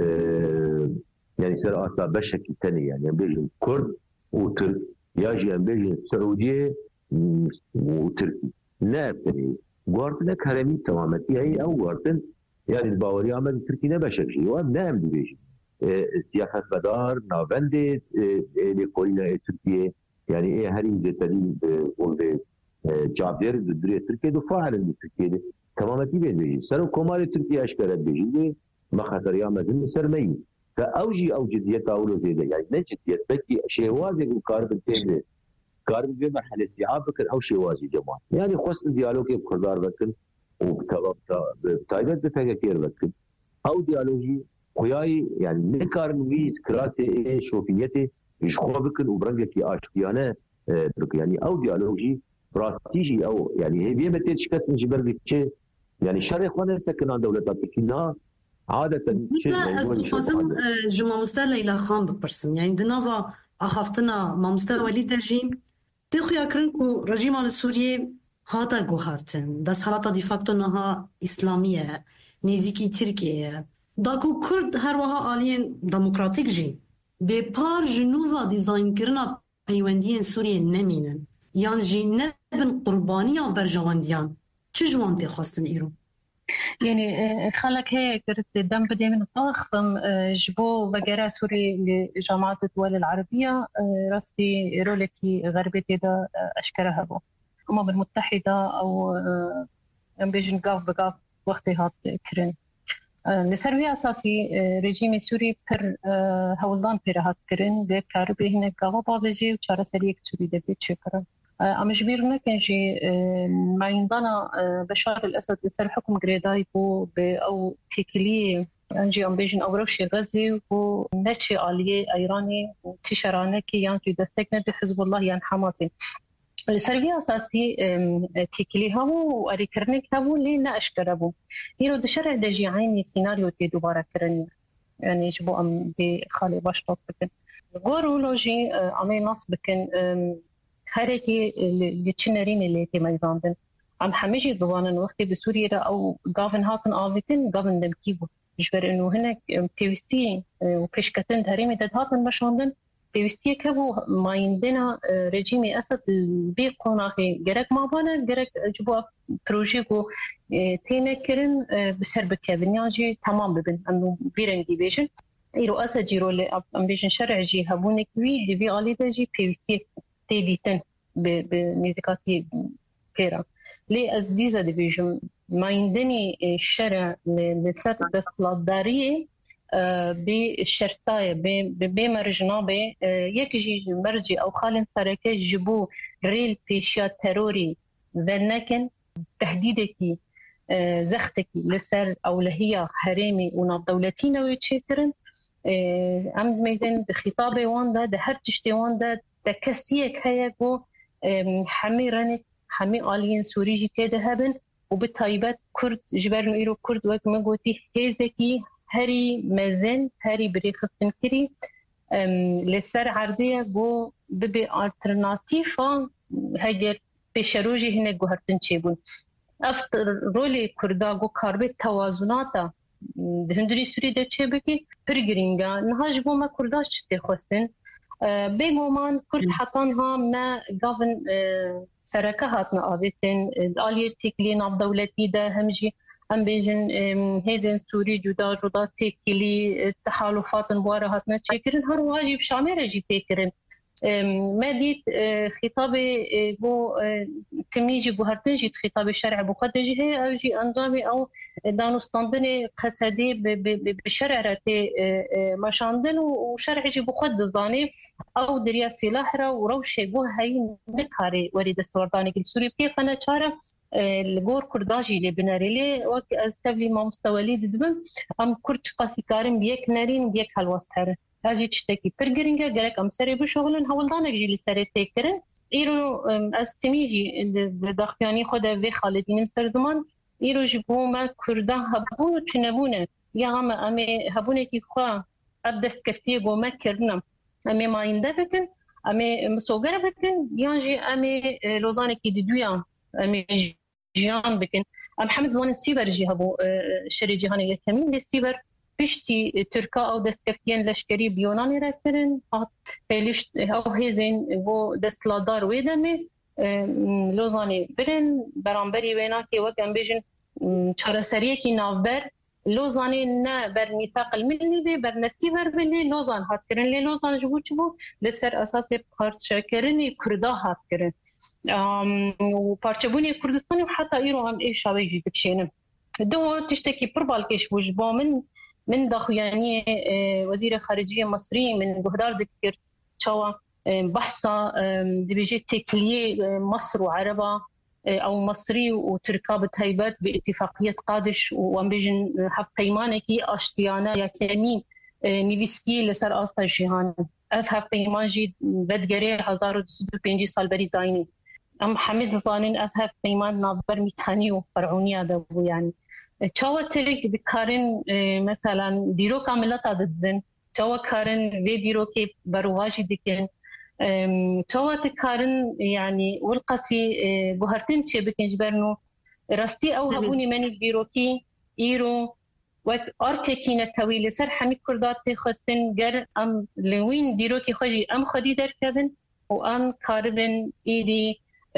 آه يعني صراعات بشكل ثاني يعني بيجي كرد وترك يجي بيجي السعوديه وتركي لا يعني گواردن کرمی تمامتی هی او گواردن يعني الباوري عمل تركي نبشر شيء وام نعم دبيجي سياحة مدار نافند لكوينا تركيا يعني ايه هري زتني بقول جابر دري تركيا دفاع عن تركيا تمامتي بيجي سر كمال تركيا اشكال بيجي ما خطر يا مدن سرمي فاوجي او جديه اولو زياده يعني نجديه بكي شيء واجد وكارب تيجي كارب بمرحله استيعاب او شيء واجد جماعه يعني خص ديالوج بخضار بكن وبتايبت بتفكير بكن او ديالوجي خوياي يعني نكار ويز كراتي شوفيتي مش خو بكن وبرنجكي اشكيانه يعني او ديالوجي براتيجي او يعني هي بيمتل شكت من جبر يعني شرق اخوان سكن عند دولتات كنا عاده شيء لازم جمع مستوى الى خان ببرسن يعني دنافا اخافتنا ما مستوى لي ترجيم تخيا كرنكو رجيم على سوريا هاتا گوهارتن دست حالتا دیفاکتو نها اسلامیه نزیکی ترکیه داکو کرد هر وها آلین دموکراتیک جی به پار جنوبا دیزاین کرنا پیوندین سوریه نمینن یان جی نبن قربانیان برجواندیان چه جوان تخواستن ایرو؟ يعني خلك هيك دم بدي من أخفم جبو وجرا سوري لجامعة الدول العربية راستي رولكي غربتي دا أشكرها بو الأمم المتحدة أو بيجن قاف بقاف وقتها كرن لسروي أساسي رجيم سوري بر هولدان بيرهات كرن ده كاربي هنا قاف بابجي وشارة سريك سوري ده بيتشكرن أما جبيرنا كان جي ما ينضنا بشار الأسد لسر حكم قريداي بو أو تيكلي أنجي أم بيجن أو روشي غزي و نشي آلية إيراني تشارانكي يعني دستكنا حزب الله يعني حماسي السربية أساسي تيكلي هاو وأريكرنك هاو لينا أشكربو هيرو دشرع دجي عيني سيناريو تي دوبارة كرني يعني يجبو أم بخالي باش نص بكن غورولوجي عمي نص بكن هاريكي اللي تشنرين اللي تميزاندن عم حميجي تظانن وقتي بسوريا أو قافن هاتن آفتن قافن دمكيبو جبر إنه هناك بيوستي وبيشكتن هريمي داد هاتن مشاندن بيوستي كابو ما يندنا رجيمي أسد بيقوناخي جرك ما بانا جرك جبوا بروجيكو تينا كرن بسر بكابنياجي تمام ببن أنه بيرنجي بيجن إيرو أسد جيرو اللي أم بيجن شرع جي هبونك وي دي بي غالي داجي بيوستي تيديتن بميزيكاتي بيرا لي أزديزة دي بيجن ما يندني الشرع لسر دستلاتدارية بالشرطاية بمرجنا بي يكجي مرجي أو خالن سركي جبو ريل بيشيات تروري ذنكن تهديدكي زختكي لسر أو لهي حريمي وناب دولتينا ويتشكرن عمد ميزان خطابي واندا ده هر تشتي واندا تكسيك هيكو حمي رنك حمي آليين سوريجي تيدهبن وبالطيبات كرد جبرنو إيرو كرد وك مقوتي هيزكي هري مازن هري بريخستن كري لسر عرضية جو ببي ألترناتيفا هاجر بشروجي هنا جو هرتن چيبون افتر رولي كردا جو كاربت توازناتا هندري سوري ده چيبكي پرگرينگا نهاج بو ما كرداش تخوستن بيگو مان كرد حطانها ما قافن سركه هاتنا آويتن آلية تكلين عب دولتي ده همجي ام بيجن هيزن سوري جدا جدا تكلي تحالفات بواره هاتنا تشكرن هر واجب شامل جي تكرن ما ديت خطابي بو تميجي بو هرتنجي خطاب الشرع بو قدجي هي او جي انظامي او دانستاندني قصدي بالشرع راتي مشاندن وشرع جي بو قد زاني او دريا سلاح را وروشي بو هي نكاري وريد السورداني السوري كيف انا شارع الجور كرداجي اللي بناريلي وك استبلي ما مستوى دبم ام كرد قاسي كارم بيك نارين بيك هالوستر هاجي تشتكي برجرينجا جرك ام سري بشغلن هولدانك جي لسري تكرن ايرو استميجي داخياني خدا في خالدين مسر زمان ايرو جبو ما كردا هبو تنبونه يا ام امي هبونه كي خوا ابدس كفتي بو ما كرنا امي ما يندفكن امي مسوغره بكن يانجي امي لوزانك دي دويا امي جيان بكن محمد زمان السيبر جي هبو شري جهاني يكمين السيبر بشتي تركا او دستكتين لشكري بيوناني راكرن بيلش او هيزين بو دستلادار ويدمي لوزانی برن برانبری وینا که وکم بیجن چارەسەریەکی کی نافبر لوزانی نه بر میثاق الملي به بر نسیبر بلی لوزان هات کرن لی لوزان جبو چبو لسر اساس پارچه‌کردنی کردا هات کرن و پارچه‌بونی کردستانی و حتی ایرو هم ای شاوی جی بچینم دو تشتکی پر بالکش بوج با من من داخویانی وزیر خارجی مصری من گهدار دکر چاوا بحثا دبیجی تکلیه مصر و عربا او مصري وتركا بتهيبات باتفاقيه قادش وامبيجن حق قيمانكي اشتيانا يا كمين نيفسكي لسر استا جيهان اف حق قيمان جي بدغري ألف وستمية وخمسة سال بري زايني ام حمد زانن اف حق قيمان نابر ميتاني وفرعونيا ده يعني تشاو تريك بكارن مثلا ديرو كاملات دزن تشاو كارن في ديرو كي برواجي دكن توات كارن يعني والقسي بهرتين شيء بكنج برنو راستي او هبوني من البيروكي ايرو وك اركينا طويل سر حمي كردات تخستن جر ام لوين ديروكي خجي ام خدي در كبن وان كاربن ايدي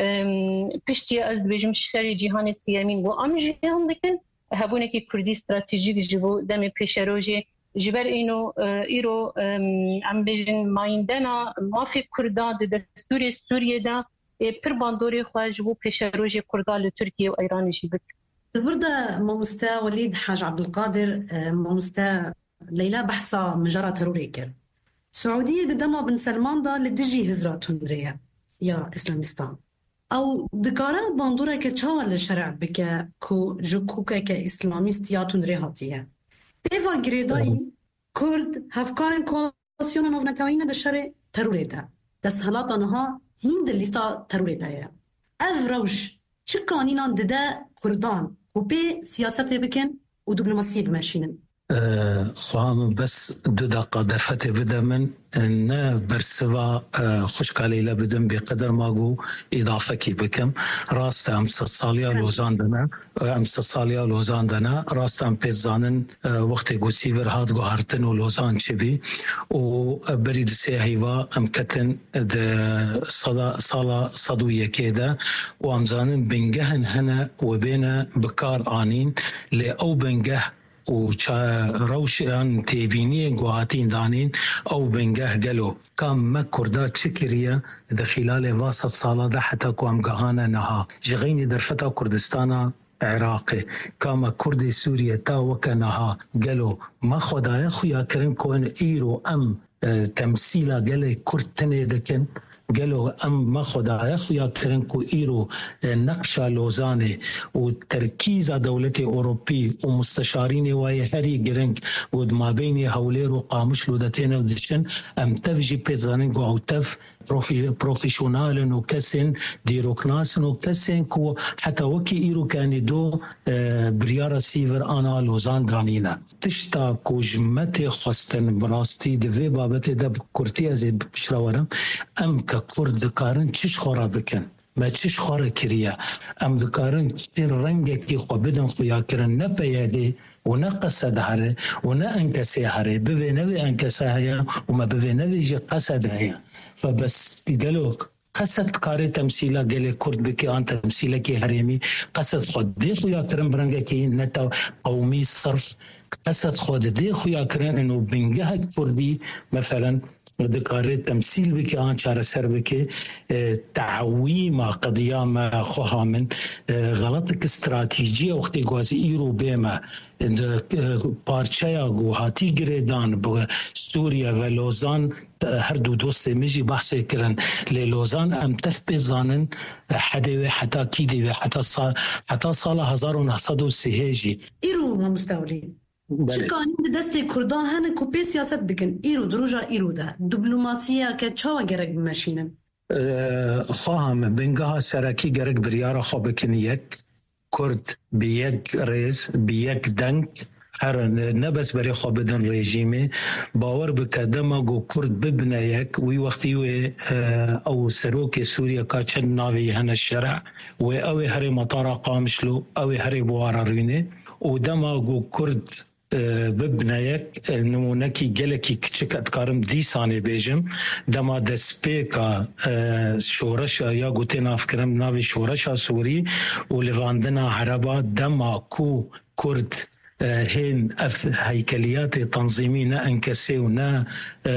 بشتي از بجم شري جهان سيامين وام جهان دكن هبوني كي كردي استراتيجيك جبو دم بيشروجي جبر اینو ایرو ام بیجن مایندنا مافی کردان دستور سوریه دا پر باندوری خواهج بو پیش روژ کردان لترکیه و ایران جیبک. البرده ماموستا وليد حاج عبد القادر ماموستا ليلى بحثا مجرى تروري كر سعودية دما بن سلمان دا لدجي هزرا تندريا يا إسلامستان او دكارا باندورا كتشاوى للشرع بك كو جوكوكا كإسلاميست يا تندري هاتيها بيفا جريداي كرد هفكارن كوالاسيون نوفنتاوين دشرع تروري دا دس هلاتانها هند الليستا تروري دا اف روش چه قانينان دده كردان و بي سياسته بكن و دبلوماسية بمشينن خواهم بس دو دقیقه درفت بدم نه برسوا خوشکالی لبدم بقدر ماگو اضافه کی بکم راست امس سالیا لوزان دنا امس سالیا لوزان دنا راست ام پیزانن وقت گوسیور هات گو هرتن و لوزان چبی و برید سه هیوا ام کتن د صدا صلا صدویه کده و امزانن بنگهن هنا و بین بکار آنین ل او بنگه و روشان تیبینی گوهاتین دانین او بنگه گلو کام مکرده چکریه در خلال واسط ساله ده حتی کام گهانه نها جغین در فتا کردستان عراقی کام کرد سوریه تا وکنها گلو ما خدای خویا کرن کن ایرو ام تمثیل گل کرد تنه دکن قالوا أم ما خدايا خيا كرنكو إيرو نقشة لوزانة وتركيز دولة أوروبي ومستشارين ويا هري جرنك وما بين هوليرو قامش لودتين ودشن أم تفجي بيزانينكو أو تف بروفيشونال وكسن ديروكناس وكسن كو حتى وكي إيرو كان دو بريارة سيفر أنا لوزان درانينا تشتا كوجمتي خستن براستي دفي بابتي دب كورتي أزيد بشراورم أم كرد ذكارن چش خورا بكن ما چش خورا كريا أم ذكارن چين رنگك كي قبدن خويا كرن نبيادي ونا قصد هره ونا انكسي هره بوي نوي انكسي هيا وما بوي نوي جي قصد هيا فبس قالوك قصد كاري تمثيلا قال كرد بكي أن تمثيلا كي هريمي قصد خود دي خويا كرن برنگا كي نتا قومي صرف قصد خود دي خويا كرن انو بنگه كردي مثلا ذكرت تمثيل بك آن شار سر بك تعويم قضية خوها من غلطك استراتيجية وقت جوازي إيرو بما بارشايا جوهاتي جريدان بسوريا ولوزان هر دو دوست مجي بحث كرن للوزان أم تثبزانن حدا حتى كيدي حتى صار حتى صار هزار ونحصد وسهاجي إيرو ما مستولين چکانی دست کردان هن کوپی سیاست بکن ایرو دروجا ایرو ده دیپلماسیه که چاوا گرک بمشینن خواهم بنگاه سرکی گرک بریاره خواب بکن یک کرد بیک ریز بیک دنگ هر نبس برای خواب بدن رژیمه باور بکدما گو کرد ببنه یک وی وقتی و او سروک سوریا که چند ناوی هن الشرع و او هر مطار قامشلو او هر بوار رینه و دما گو کرد ببنایک نمونکی گلکی کچک اتکارم دیسانی بیجم دما دسپیکا شورشا یا گوتی نافکرم ناوی شورشا سوری و لواندنا عربا دما کو کرد هين هيكليات تنظيمية انكسي ونا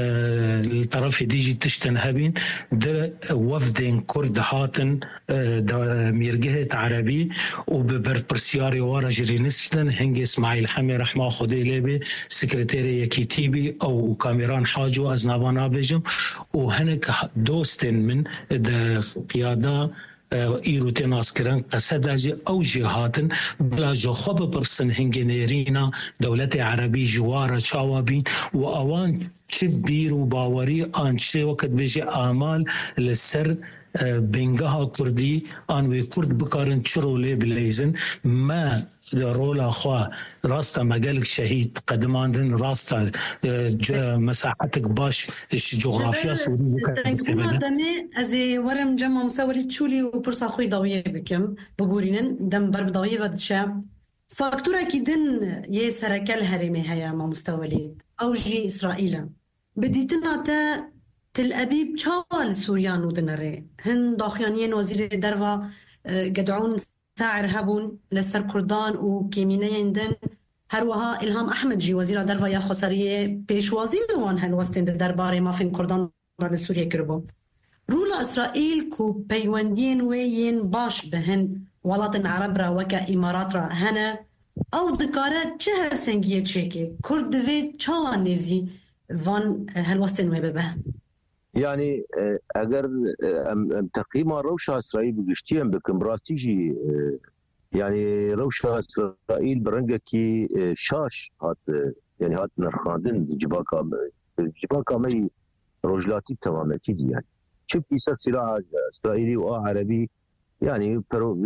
الطرف ديجي تشتنهبين ده وفدين كرد هاتن ميرجهت عربي وببرسياري ورا جرينستن هنجي اسماعيل حمي رحمه خدي ليبي سكرتيري كيتيبي او كاميران حاجو ازنابانا بيجم وهنك دوستن من قيادة ایرو تناس کرن قصد اجی او جهاتن بلا جو خوب برسن هنگنیرینا دولت عربی جوار چاوابین و اوان چه بیر و باوری آن چه وقت بیجی آمال لسر بنگاه کردی آنوی کرد بکارن چرولی بلیزن ما رولا خواه راستا مقالك شهيد قدماندن راستا مساحتك باش جغرافيا سوري بكار استفاده ازي ورم جمع مصوري تشولي وبرصا خوي ضويه بكم بقولين دم برب ضويه ودشا فاكتورا كيدن يه سركل هرمي هيا ما مستوليد او جي اسرائيل بديتنا تا تل أبيب شال سوريان ودنري هن داخيانيين وزير دروا قدعون ساعر هبون لسر كردان وكيمينيين دن هروها إلهام أحمد جي وزير دروا يا خسارية بيشوازي لوان هالوستين درباري ما فين كردان دان سوريا كربو رولا إسرائيل كو بيواندين وين باش بهن ولاتن عرب را وكا إمارات را هنا أو دكارة چه سنگية چيكي كرد في چاوان نزي وان هالوستين ويبه يعني اگر تقييم روشة اسرائيل بگشتیم بكم براستيجي يعني روشة اسرائيل برنگكي شاش هات يعني هات نرخاندن جباكا جباكا مي رجلاتي تمامتي دي يعني شوف كيسا سلاح اسرائيلي وعربي يعني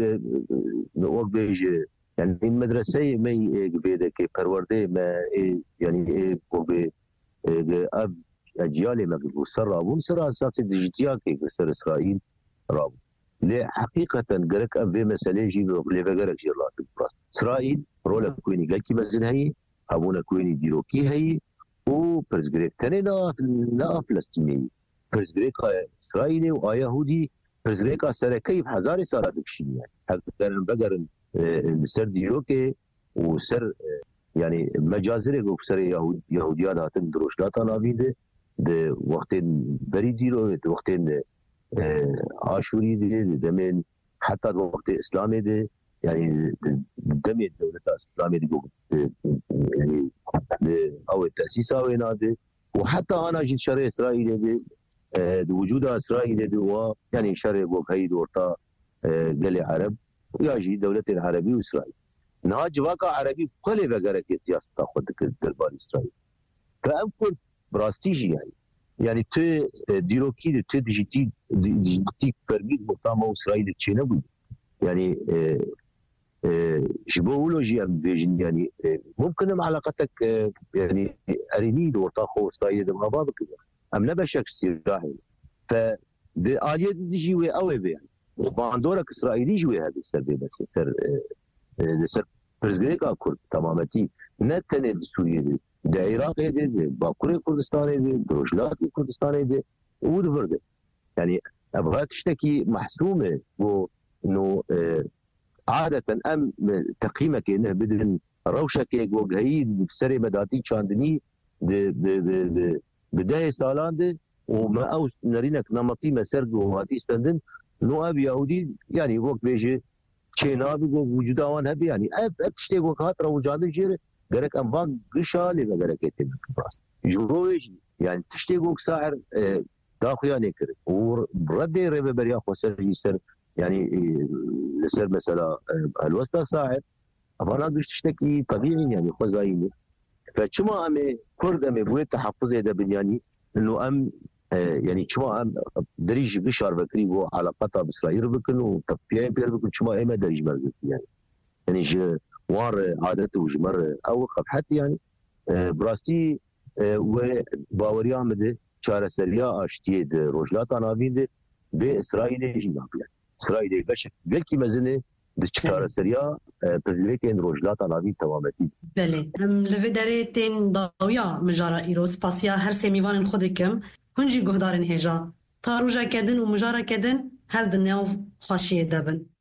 وقت بيجي يعني المدرسة مي بيدك پرورده ما يعني وقت اب اجيال ما بيقول سر رابون سر اساسي ديجيتيا كي سر اسرائيل رابون ليه حقيقه قالك ابي مساله جي اللي بقالك جي الله براس اسرائيل رولا كويني قال كي بزن هي ابونا كويني ديروكي هي و برزغريك كندا لا فلسطيني برزغريك اسرائيلي ويهودي برزغريك سر كيف هزار سنه دكشي يعني اقدر بقر سر ديروكي وسر يعني مجازرك وسر يهود يهوديات هاتن دروشلات نابيده ده وقتين بريديرو ده وقتين عاشوري ده دمين حتى وقت اسلامي ده يعني دمين دولة اسلامي ده يعني او التأسيس او ده وحتى انا جيت شرع اسرائيل ده وجود اسرائيل ده يعني شرع بوك هيد ورطا قلي عرب ويجي دولة العربي واسرائيل نهاج واقع عربي قلي بقرك سياسة تاخذ دربار اسرائيل فأمكن براستيجي يعني يعني تو ديروكي تو ديجيتي ديجيتي برميد مقامة إسرائيل تشينبو يعني جبولوجيا بيجن يعني ممكن علاقتك يعني أرينيد ورطاخو إسرائيل مع بعض كذا أم نبشك استراحي ف آلية ديجي وي أوي يعني وباندورك إسرائيلي جوي هذا السر بس سر سر برزغريكا كرد تمامتي نتنه سوريا دي ده عراق دي ده باكوري كردستان دي دروشلات كردستان دي ودفرده يعني ابغى تشتكي محسومه انه عاده ام تقييمك انه بدن روشك وجهي بسري مداتي شاندني بدايه سالان دي وما او نرينك نمطي مسرج وهاتي استندن نو اب يهودي يعني وقت بيجي چنا بگو وجود آن هبی يعني اب اب تشتي گو خاطر وجاده جير غيرك انبان قشالي غيرك يتم براس جوج يعني تشتي گو ساعر داخيا نكر ورد ربه بريا خسر يسر يعني لسر مثلا الوسط ساعر افانا قش تشتكي طبيعي يعني خزايني فشما ام كرد ام بو تحفظ ده بنياني انه ام يعني شما ام دريج قشار بكري و علاقتها باسرائيل بكن وتبيان بير بكن شما اما دريج مرزق يعني يعني ج وار عادته وجمر او قبحت يعني براستي وباوريا مده چاره سريا اشتي د روجلات اناويند باسرائيل جي نابل اسرائيل بشك بلكي مزنه د چاره سريا پزیرکین روجلات ناوین تمامتی. بله لفدره تین داویا مجارا ایرو سپاسیا هر سمیوان خود کم هنجی گهدارن هجا تا روژا کدن و مجارا کدن هر دنیاو خوشیه دبن.